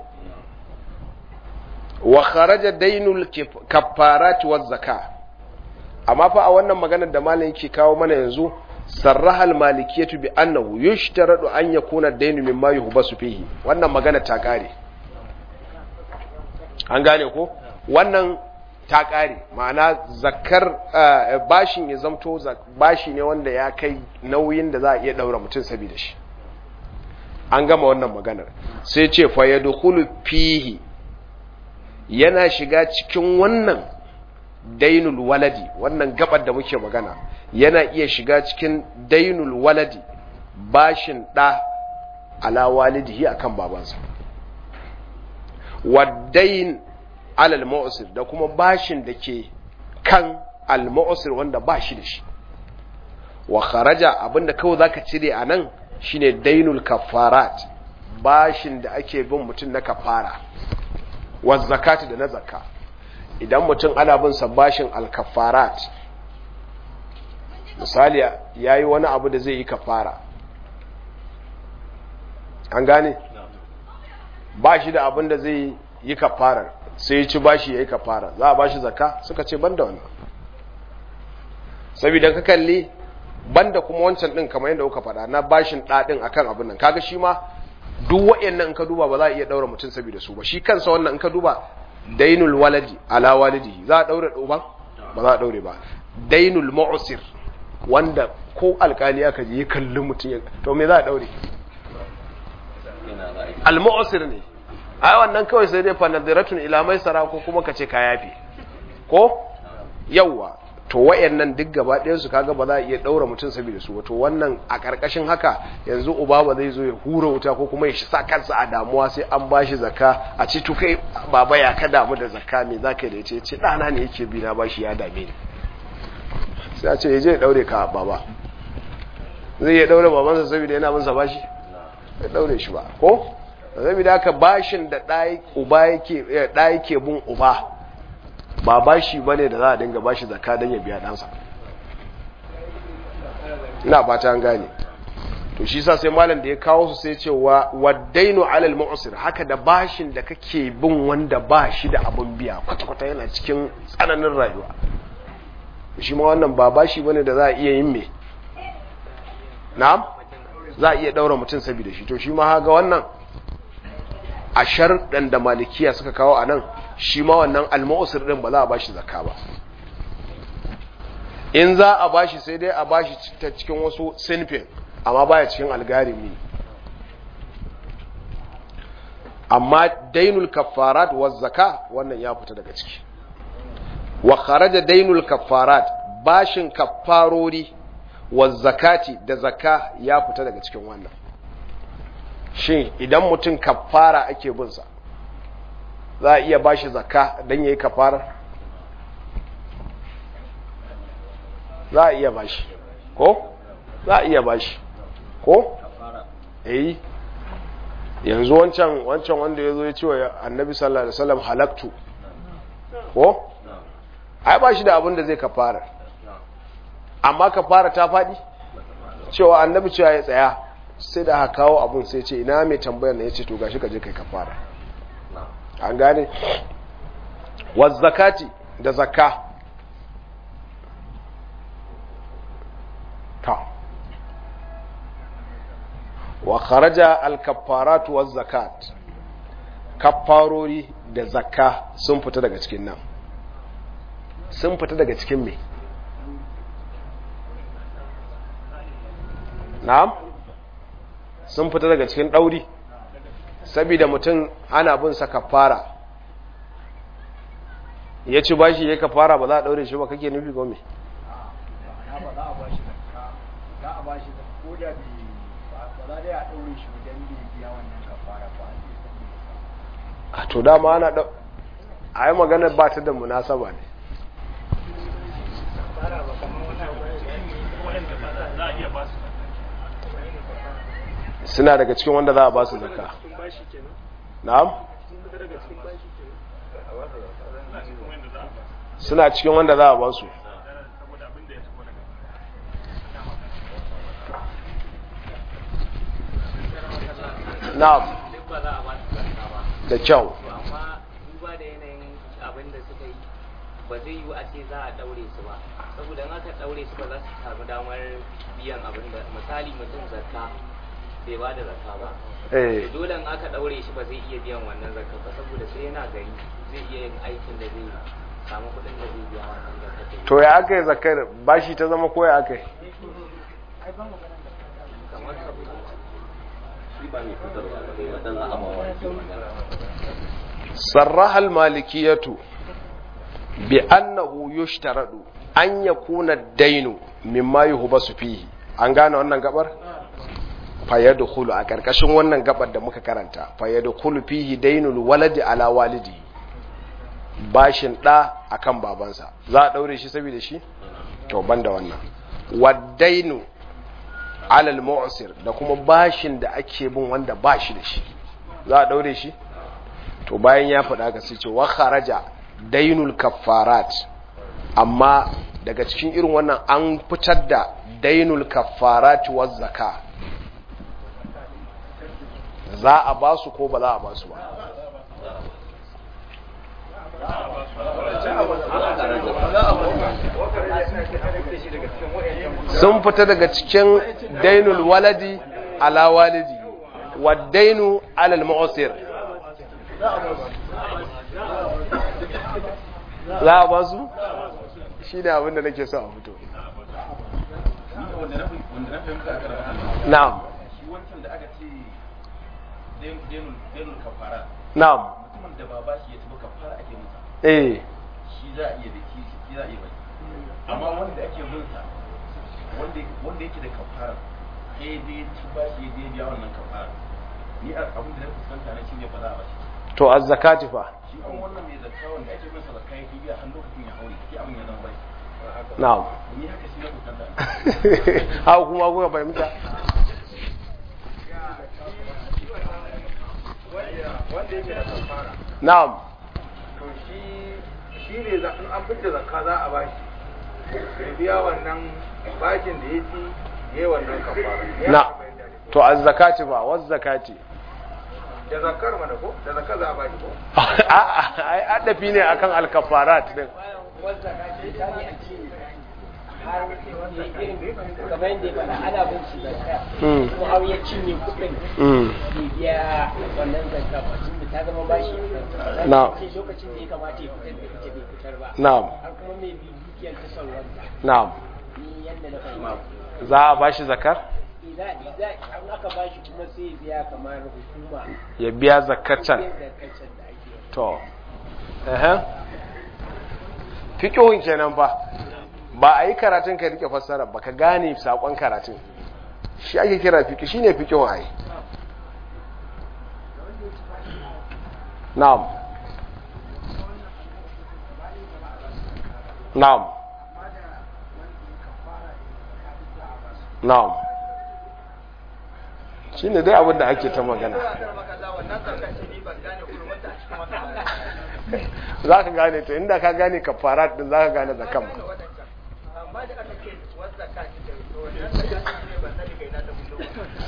wa kharaja dainul kaffarat waz zakah amma fa a wannan maganar da malam yake kawo mana yanzu sarraha al malikiyatu bi annahu yushtaradu an yakuna dainu mimma yuhbasu fihi wannan magana ta kare an gane ko wannan ta kare ma'ana zakar bashin ya zamto bashi ne wanda ya kai nauyin da za a iya daura mutum saboda shi an gama wannan maganar sai ce fa yadkhulu fihi yana shiga cikin wannan dainul waladi wannan gabar da muke magana yana iya shiga cikin dainul waladi bashin da ala walidihi akan babansa wadain ala al-mu'sir da kuma bashin da ke kan al-mu'sir wanda ba shi da shi wa kharaja abinda kawai zaka cire anan shine dainul kaffarat bashin da ake bin mutum na kafara wa zakati da na zakka idan mutum ana bin sa bashin al-kaffarat misali yayi wani abu da zai yi kafara an gane ba shi da abin da zai yi kafarar sai ya ci bashi yayi kafara za a bashi zakka suka ce banda wannan saboda ka kalli banda kuma wancan din kamar yadda kuka faɗa na bashin ɗaɗin akan abin nan kaga shi ma duk wayannan in ka duba ba za a iya daura mutum saboda su ba shi kansa wannan in ka duba dainul waladi ala walidihi za a daure uban ba za a daure ba dainul mu'sir wanda ko alkali aka je ya kalli mutum to me za a daure al mu'sir ne ai wannan kawai sai dai fa nadiratun ila maisara ko kuma kace ka yafi ko yawa to wayannan duk gaba ɗayan su kaga ba za a iya daura mutum saboda su to wannan a karkashin haka yanzu uba ba zai zo ya hura wuta ko kuma ya sa kansa a damuwa sai an bashi zakka a ce to kai baba ya ka damu da zakka me zaka da yace ce dana ne yake bi na bashi ya dame ni sai a ce ya je ya daure ka baba. Zai iya daure babansa saboda yana bin sa bashi ya daure shi ba ko saboda haka bashin da ɗa yake bin uba ba bashi bane da za a dinga bashi zakka don ya biya ɗansa. ina ba ta gane. To shi sa sai malam da ya kawo su sai ce waddainu alal mu'sir, haka da bashin da kake bin wanda ba shi da abun biya kwata-kwata yana cikin tsananin rayuwa, shi ma wannan ba bashi bane da za a iya yin me na'am za a iya daura mutum saboda shi. To shi ma haga wannan a sharɗan da malikiya suka kawo a nan, shi ma wannan al-mu'sir din ba za a bashi zakka ba. In za a bashi sai dai a bashi ta cikin wasu sinfin, amma baya cikin algarimi. Amma dainul kaffarat wa zaka wannan ya fita daga ciki. Wa kharaja dainul kaffarat, bashin kaffarori wa zakati da zaka ya fita daga cikin wannan. Shin idan mutum kaffara ake bin sa, za a iya bashi zakka dan yayi kaffara? Za a iya bashi ko? Za a iya bashi ko? Yanzu wancan wanda ya zo ya ce wa annabi sallallahu alaihi wasallam halaktu ko? Ai ba shi da abin da zai kafara, amma kafara ta faɗi cewa annabi cewa ya tsaya, sai da haka kawo abin sai ce ina mai tambayar na ya ce to gashi ka je kai kafara. An gane? Wa zakati da zakka. Wa kharaja al-kaffarat wa zakat, kaffarori da zakka sun fita daga cikin nan. Sun fita daga cikin me? Na'am? Sun fita daga cikin dauri, saboda mutum ana bin sa kaffara, ya ci bashi ya kaffara ba za a daure shi ba, kake nufi ko me? A to dama ana a yi maganar ba ta da munasaba ne. Suna daga cikin wanda za a ba su zakka. Na'am? Suna cikin wanda za a ba su. Na'am. Da kyau. Amma duba da yanayin abin da suka yi ba zai yi a ce za a daure su ba, saboda in aka daure su ba za su samu damar biyan abin da, misali mutum zakka bai ba da zakka ba, dole in aka daure shi ba zai iya biyan wannan zakka ba, saboda sai yana gari zai iya yin aikin da zai samu kuɗin da zai biya wannan zakka. To ya aka yi zakkar bashi ta zama ko ya aka yi? صرح المالكية بأنه يشترط أن يكون الدين مما يهبس فيه. an gane wannan gabar? Fayadkhulu a karkashin wannan gabar da muka karanta, fayadkhulu fihi dainul waladi ala walidi, bashin da akan babansa za a daure shi saboda shi? To banda wannan. Wadainu alal mu'sir, da kuma bashin da ake bin wanda ba shi da shi za a daure shi? To bayan ya faɗa ka sai ce wa kharaja dainul kaffarat, amma daga cikin irin wannan an fitar da dainul kaffarat wa zakka. Za a ba su ko ba za a ba su ba? Sun fita daga cikin dainul waladi ala walidi wa dainu alal mu'sir. Za a ba su? Shi ne abinda nake so a fito. Na'am. Na'am. Mutumin da ba bashi ya tafi kafara ake masa. Shi za a iya da shi za a iya bai. Amma wanda ake mulka wanda yake da kafara sai dai ci bashi dai biya wannan kafara. Ni abin da na fuskanta na shine ba za a bashi. To az-zakati fa. Shi kuma wannan mai zakka wanda ake masa zakka yake biya har lokacin ya haure, shi abin ya zama bai. na'am ni haka shi na kusanta haka kuma kuka fahimta wanda yake da kafara na'am to shi ne in an fice zakka za a bashi ya biya wannan bashin da ya ci ya yi wannan kafara na to az-zakati ba waz-zakati da zakkar mana ko da zakka za a bashi ko a'a ai adafi ne akan al-kafarat din kamar yadda ya faɗa ana bin shi zakka kuma har ya cinye kuɗin bai biya wannan zakka ba tun da ta zama bashi na lokacin da ya kamata ya fitar da ita bai fitar ba na'am har kuma mai bi dukiyar ta salwanta na'am ni yadda na fahimta za a bashi zakar an aka bashi kuma sai ya biya kamar hukuma ya biya zakar can zakkacin da ake to fiqhun kenan fa ba a yi karatun ka rike fassara ba ka gane sakon karatun shi ake kira fiqh shine fiqhun ai na'am na'am na'am shine dai abin da ake ta magana za ka gane to inda ka gane kafarat din za ka gane zakan amma da aka ce wanda ka ci to wannan zakka ne ban sani kai na da mun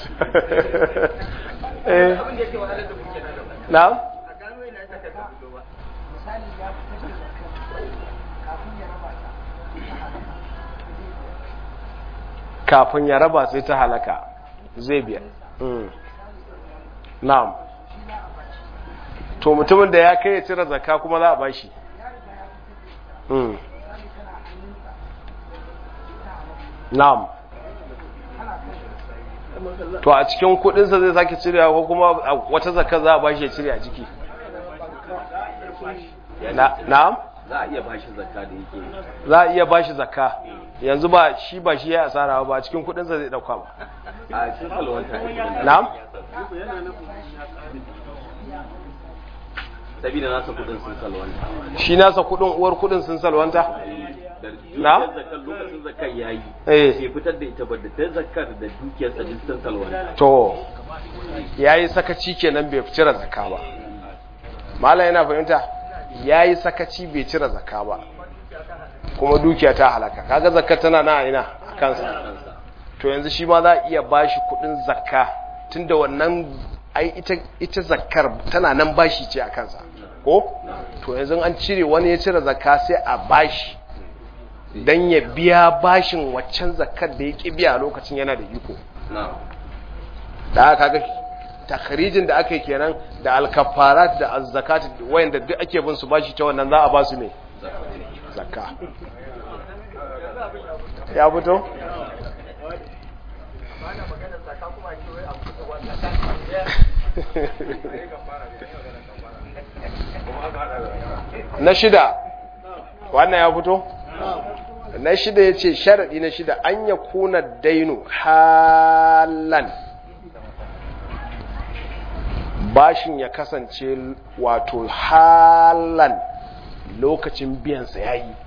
abin da yake wahalar da muke nan na'am a gano ina ta ka da ba misali ya fitar da kafin ya raba ta kafin ya raba sai ta halaka zai biya na'am to mutumin da ya kai ya cire zakka kuma za a bashi na'am to a cikin kudinsa zai sake cirewa ko kuma wata zakka za a bashi ya cire a ciki na'am za a iya bashi zakka da yake za a iya bashi zakka yanzu ba shi ya asara ba cikin kudinsa zai dauka ba a cikin salwanta na'am sabida nasa kudin sun salwanta shi nasa kudin uwar kudin sun salwanta na lokacin zakar yayi eh sai fitar da ita ba da ta zakar da dukiyar sa duk sun salwanta to yayi sakaci kenan bai cire zakka ba mala yana fahimta yayi sakaci bai cire zakka ba kuma dukiya ta halaka kaga zakka tana na ina a kansa to yanzu shi ma za a iya bashi kudin zakka tunda wannan ai ita zakkar tana nan bashi ce a kansa ko to yanzu an cire wani ya cire zakka sai a bashi dan ya biya bashin waccan zakkar da ya ki biya lokacin yana da iko da aka ga takhrijin da aka yi kenan da al-kaffarat da az-zakat wayanda duk ake bin su bashi ta wannan za a ba su ne zakka ya fito na shida wannan ya fito na shida ya ce sharaɗi na shida an ya kuna dainu halan bashin ya kasance wato halan lokacin biyansa ya yi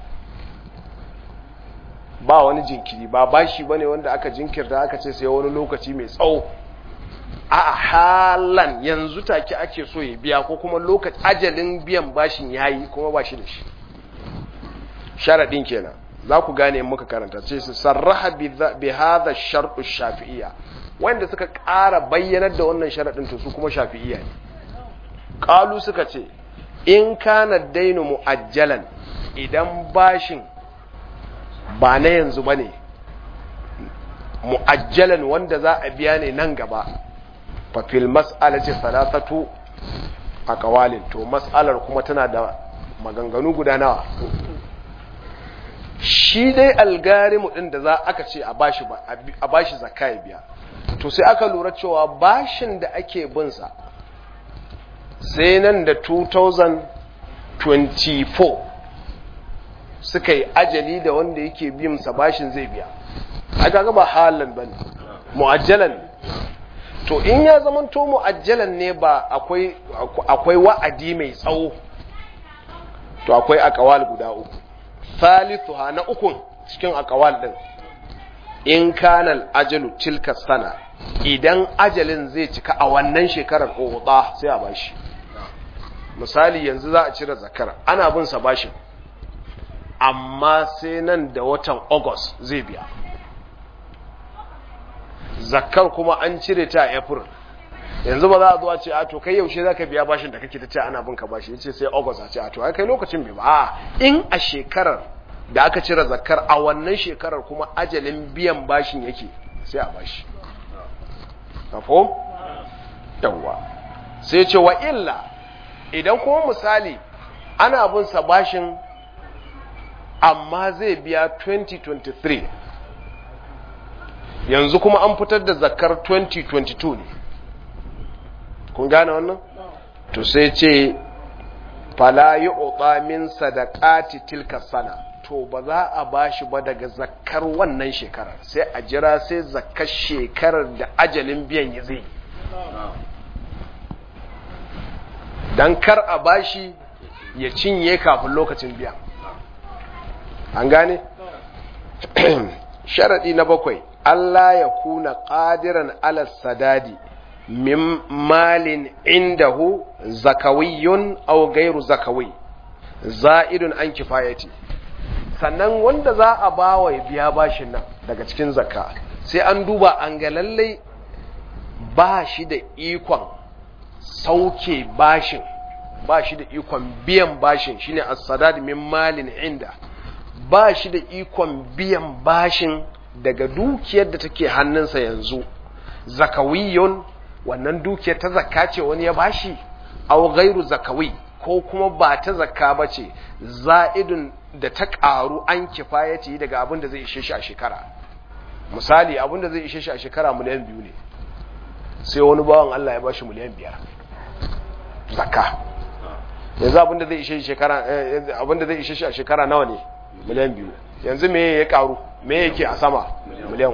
ba wani jinkiri ba bashi bane wanda aka jinkirta aka ce sai wani lokaci mai tsawo a halan yanzu take ake so ya biya ko kuma lokaci ajalin biyan bashin yayi kuma ba shi da shi sharadin kenan za ku gane muka karanta ce su sarraha bi hadha shartu shafi'iyya wanda suka ƙara bayyanar da wannan sharadin to su kuma shafi'iyya ne qalu suka ce in kana dainu muajjalan idan bashin ba na yanzu bane muajjalan wanda za a biya ne nan gaba fa fil mas'alati thalathatu aqwalin to mas'alar kuma tana da maganganu guda nawa shi dai algarimu din da za aka ce a bashi zakka ya biya to sai aka lura cewa bashin da ake bin sa sai nan da 2024 suka yi ajali da wanda yake biyan sa bashin zai biya aka ga ba halan bane muajjalan to in ya zama to muajjalan ne ba akwai wa'adi mai tsawo to akwai aqwal guda uku thalithuha na ukun cikin aqwal din in kana al-ajalu tilka sana idan ajalin zai cika a wannan shekarar uda sai a bashi misali yanzu za a cire zakar ana bin sa bashin amma sai nan da watan August zai biya zakar kuma an cire ta a April yanzu ba za a zuwa ce a to kai yaushe zaka biya bashin da kake ta ce ana bin ka bashi yace sai August a ce a to ai kai lokacin bai ba a in a shekarar da aka cire zakar a wannan shekarar kuma ajalin biyan bashin yake sai a bashi kafo yawa sai ce wa illa idan kuma misali ana bin sa bashin amma zai biya 2023 yanzu kuma an fitar da zakar 2022 ne kun gane wannan to sai ce fala yu'ta min sadaqati tilka sana to ba za a bashi ba daga zakkar wannan shekarar sai a jira sai zakkar shekarar da ajalin biyan ya zai dan kar a bashi ya cinye kafin lokacin biya an gane sharadi na 7 Allah ya kuna qadiran ala sadadi min malin indahu zakawiyun aw gairu zakawi za'idun an kifayati sannan wanda za a bawa ya biya bashin nan daga cikin zakka sai an duba an ga lalle ba shi da ikon sauke bashin ba shi da ikon biyan bashin shine as-sadad min malin inda ba shi da ikon biyan bashin daga dukiyar da take hannunsa yanzu zakawiyun wannan dukiyar ta zakka ce wani ya bashi aw gairu zakawi ko kuma ba ta zakka bace za'idun da ta karu an kifayati daga abin da zai ishe shi a shekara misali abin da zai ishe shi a shekara miliyan 2 ne sai wani bawan Allah ya bashi miliyan 5 zakka yanzu abin da zai ishe shi shekara abin da zai ishe shi a shekara nawa ne miliyan 2 yanzu me ya karu me yake a sama miliyan 3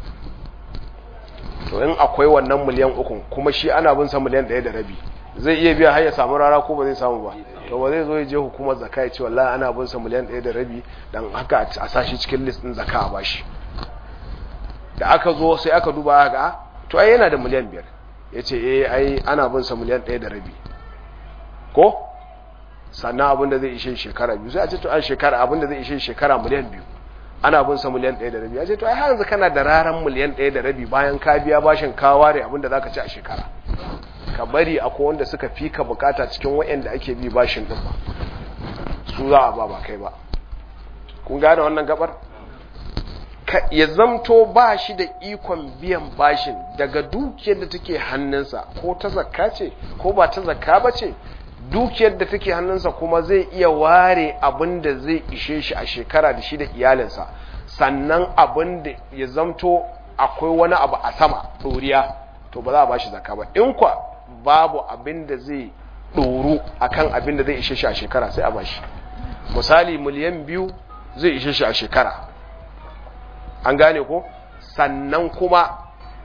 to in akwai wannan miliyan 3 kuma shi ana bin sa miliyan 1.5 zai iya biya har ya samu rara ko ba zai samu ba to ba zai zo ya je hukumar zakka ya ce wallahi ana bin sa miliyan 1.5 dan haka a sashi cikin list din zakka a bashi da aka zo sai aka duba aka to ai yana da miliyan 5 yace ai ana bin sa miliyan 1.5 ko sannan abin da zai ishe shekara 2 sai a ce to an shekara abin da zai ishe shekara miliyan 2 ana bin sa miliyan 1.5 ya ce to ai har yanzu kana da raran miliyan 1.5 bayan ka biya bashin ka ware abin da zaka ci a shekara ka bari akwai wanda suka fi ka bukata cikin wayanda ake bi bashin din ba su za a ba kai ba kun gane wannan gabar ya zamto ba shi da ikon biyan bashin daga dukiyar da take hannunsa ko ta zakka ce ko ba ta zakka ba ce dukiyar da take hannunsa kuma zai iya ware abin da zai ishe shi a shekara da shi da iyalinsa sannan abin da ya zamto akwai wani abu a sama ɗoriya to ba za a ba shi zakka ba in kwa babu abin da zai ɗoru akan abin da zai ishe shi a shekara sai a ba shi misali miliyan 2 zai ishe shi a shekara an gane ko sannan kuma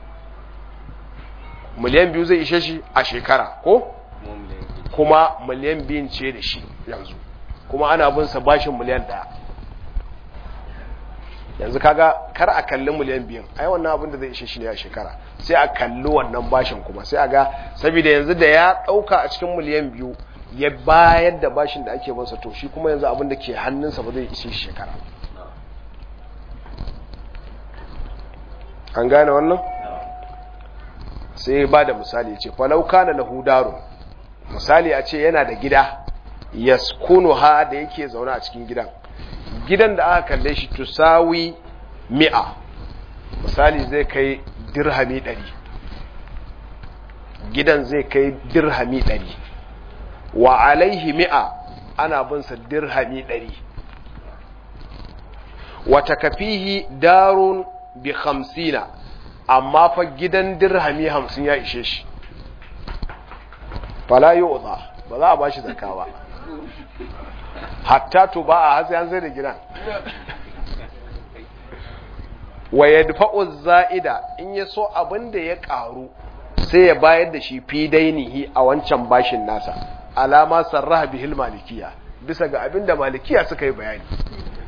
miliyan 2 zai ishe shi a shekara ko kuma miliyan 2 ce da shi yanzu kuma ana bin sa bashin miliyan 1 yanzu kaga kar a kalli miliyan 2 ai wannan abin da zai ishe shi ne a shekara sai a kalli wannan bashin kuma sai a ga saboda yanzu da ya dauka a cikin miliyan 2 ya bayar da bashin da ake bansa to shi kuma yanzu abin da ke hannunsa ba zai ishe shi shekara an gane wannan sai ba da misali ce falau kana lahu darun misali a ce yana da gida yaskunuha da yake zaune a cikin gidan da aka kalle shi tusawi 100 misali zai kai dirhami 100 gidan zai kai dirhami 100 wa alaihi 100 ana bin sa dirhami 100 wa takafihi darun bi 50 amma fa gidan dirhami 50 ya ishe shi fala yu'dha ba za a bashi zakka ba hatta to ba a hasi an zai da gidan wa yadfa'u za'ida in yaso abinda ya karu sai ya bayar da shi fi dainihi a wancan bashin nasa alama sarraha bihil malikiya bisa ga abinda malikiya suka yi bayani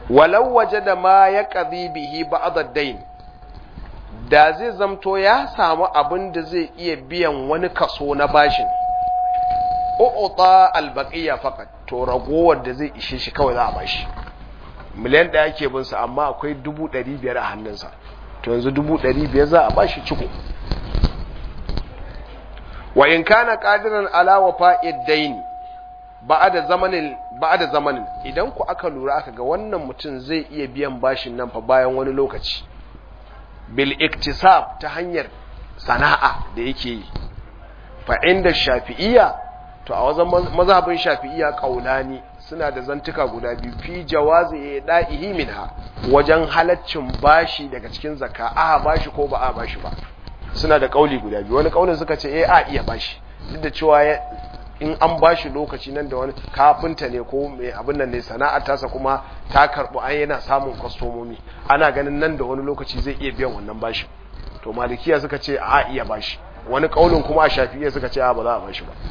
walau wajada ma yaqdi bihi ba'd ad-dayn, da zai zamto ya samu abin da zai iya biyan wani kaso na bashin, u'ta al-baqiya faqat, to ragowar da zai ishe shi kawai za a bashi. Miliyan ɗaya ake bin sa amma akwai 500,000 a hannunsa, to yanzu 500,000 za a bashi ciko. Wa in kana qadiran ala wafa'id dayn ba'da zamanin, idan ku aka lura aka ga wannan mutum zai iya biyan bashin nan fa bayan wani lokaci, bil iktisab, ta hanyar sana'a da yake yi, fa inda shafi'iyya, to a wajen mazhabin shafi'iyya qaulani, suna da zantuka guda biyu fi jawazi da'ihi minha, wajen halaccin bashi daga cikin zakka, a bashi ko ba a bashi ba. Suna da kauli guda biyu, wani kaulin suka ce a iya bashi, duk da cewa in an bashi lokaci nan da wani kafinta ne ko mai abin nan ne, sana'ar tasa kuma ta karbu, an yana samun kwastomomi, ana ganin nan da wani lokaci zai iya biyan wannan bashi, to malikiya suka ce a iya bashi. Wani kaulin kuma a shafi'iyya suka ce a ba za a bashi ba.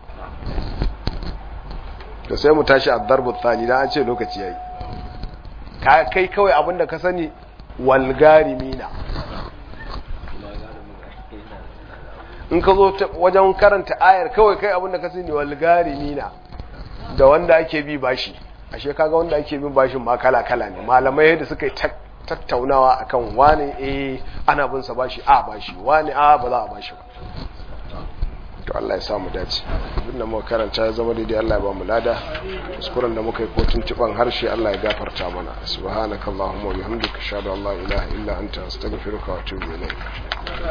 to sai mu tashi a darbu thani dan an ce lokaci yayi kai kawai abinda ka sani walgarimina, in ka zo wajen karanta ayar kawai kai abinda ka sani walgarimina, da wanda ake bi bashi. Ashe kaga wanda ake bin bashin ma kala-kala ne, malamai da suka yi tattaunawa akan wani ana bin sa bashi bashi, wani ba za a bashi ba. To Allah ya samu dace, abin da muka karanta ya zama daidai Allah ya ba mu lada, kuskuren da muka yi ko tuntuban harshe Allah ya gafarta mana. Subhanakallahumma wa bihamdika ashhadu an la ilaha illa anta astaghfiruka wa atubu ilayk.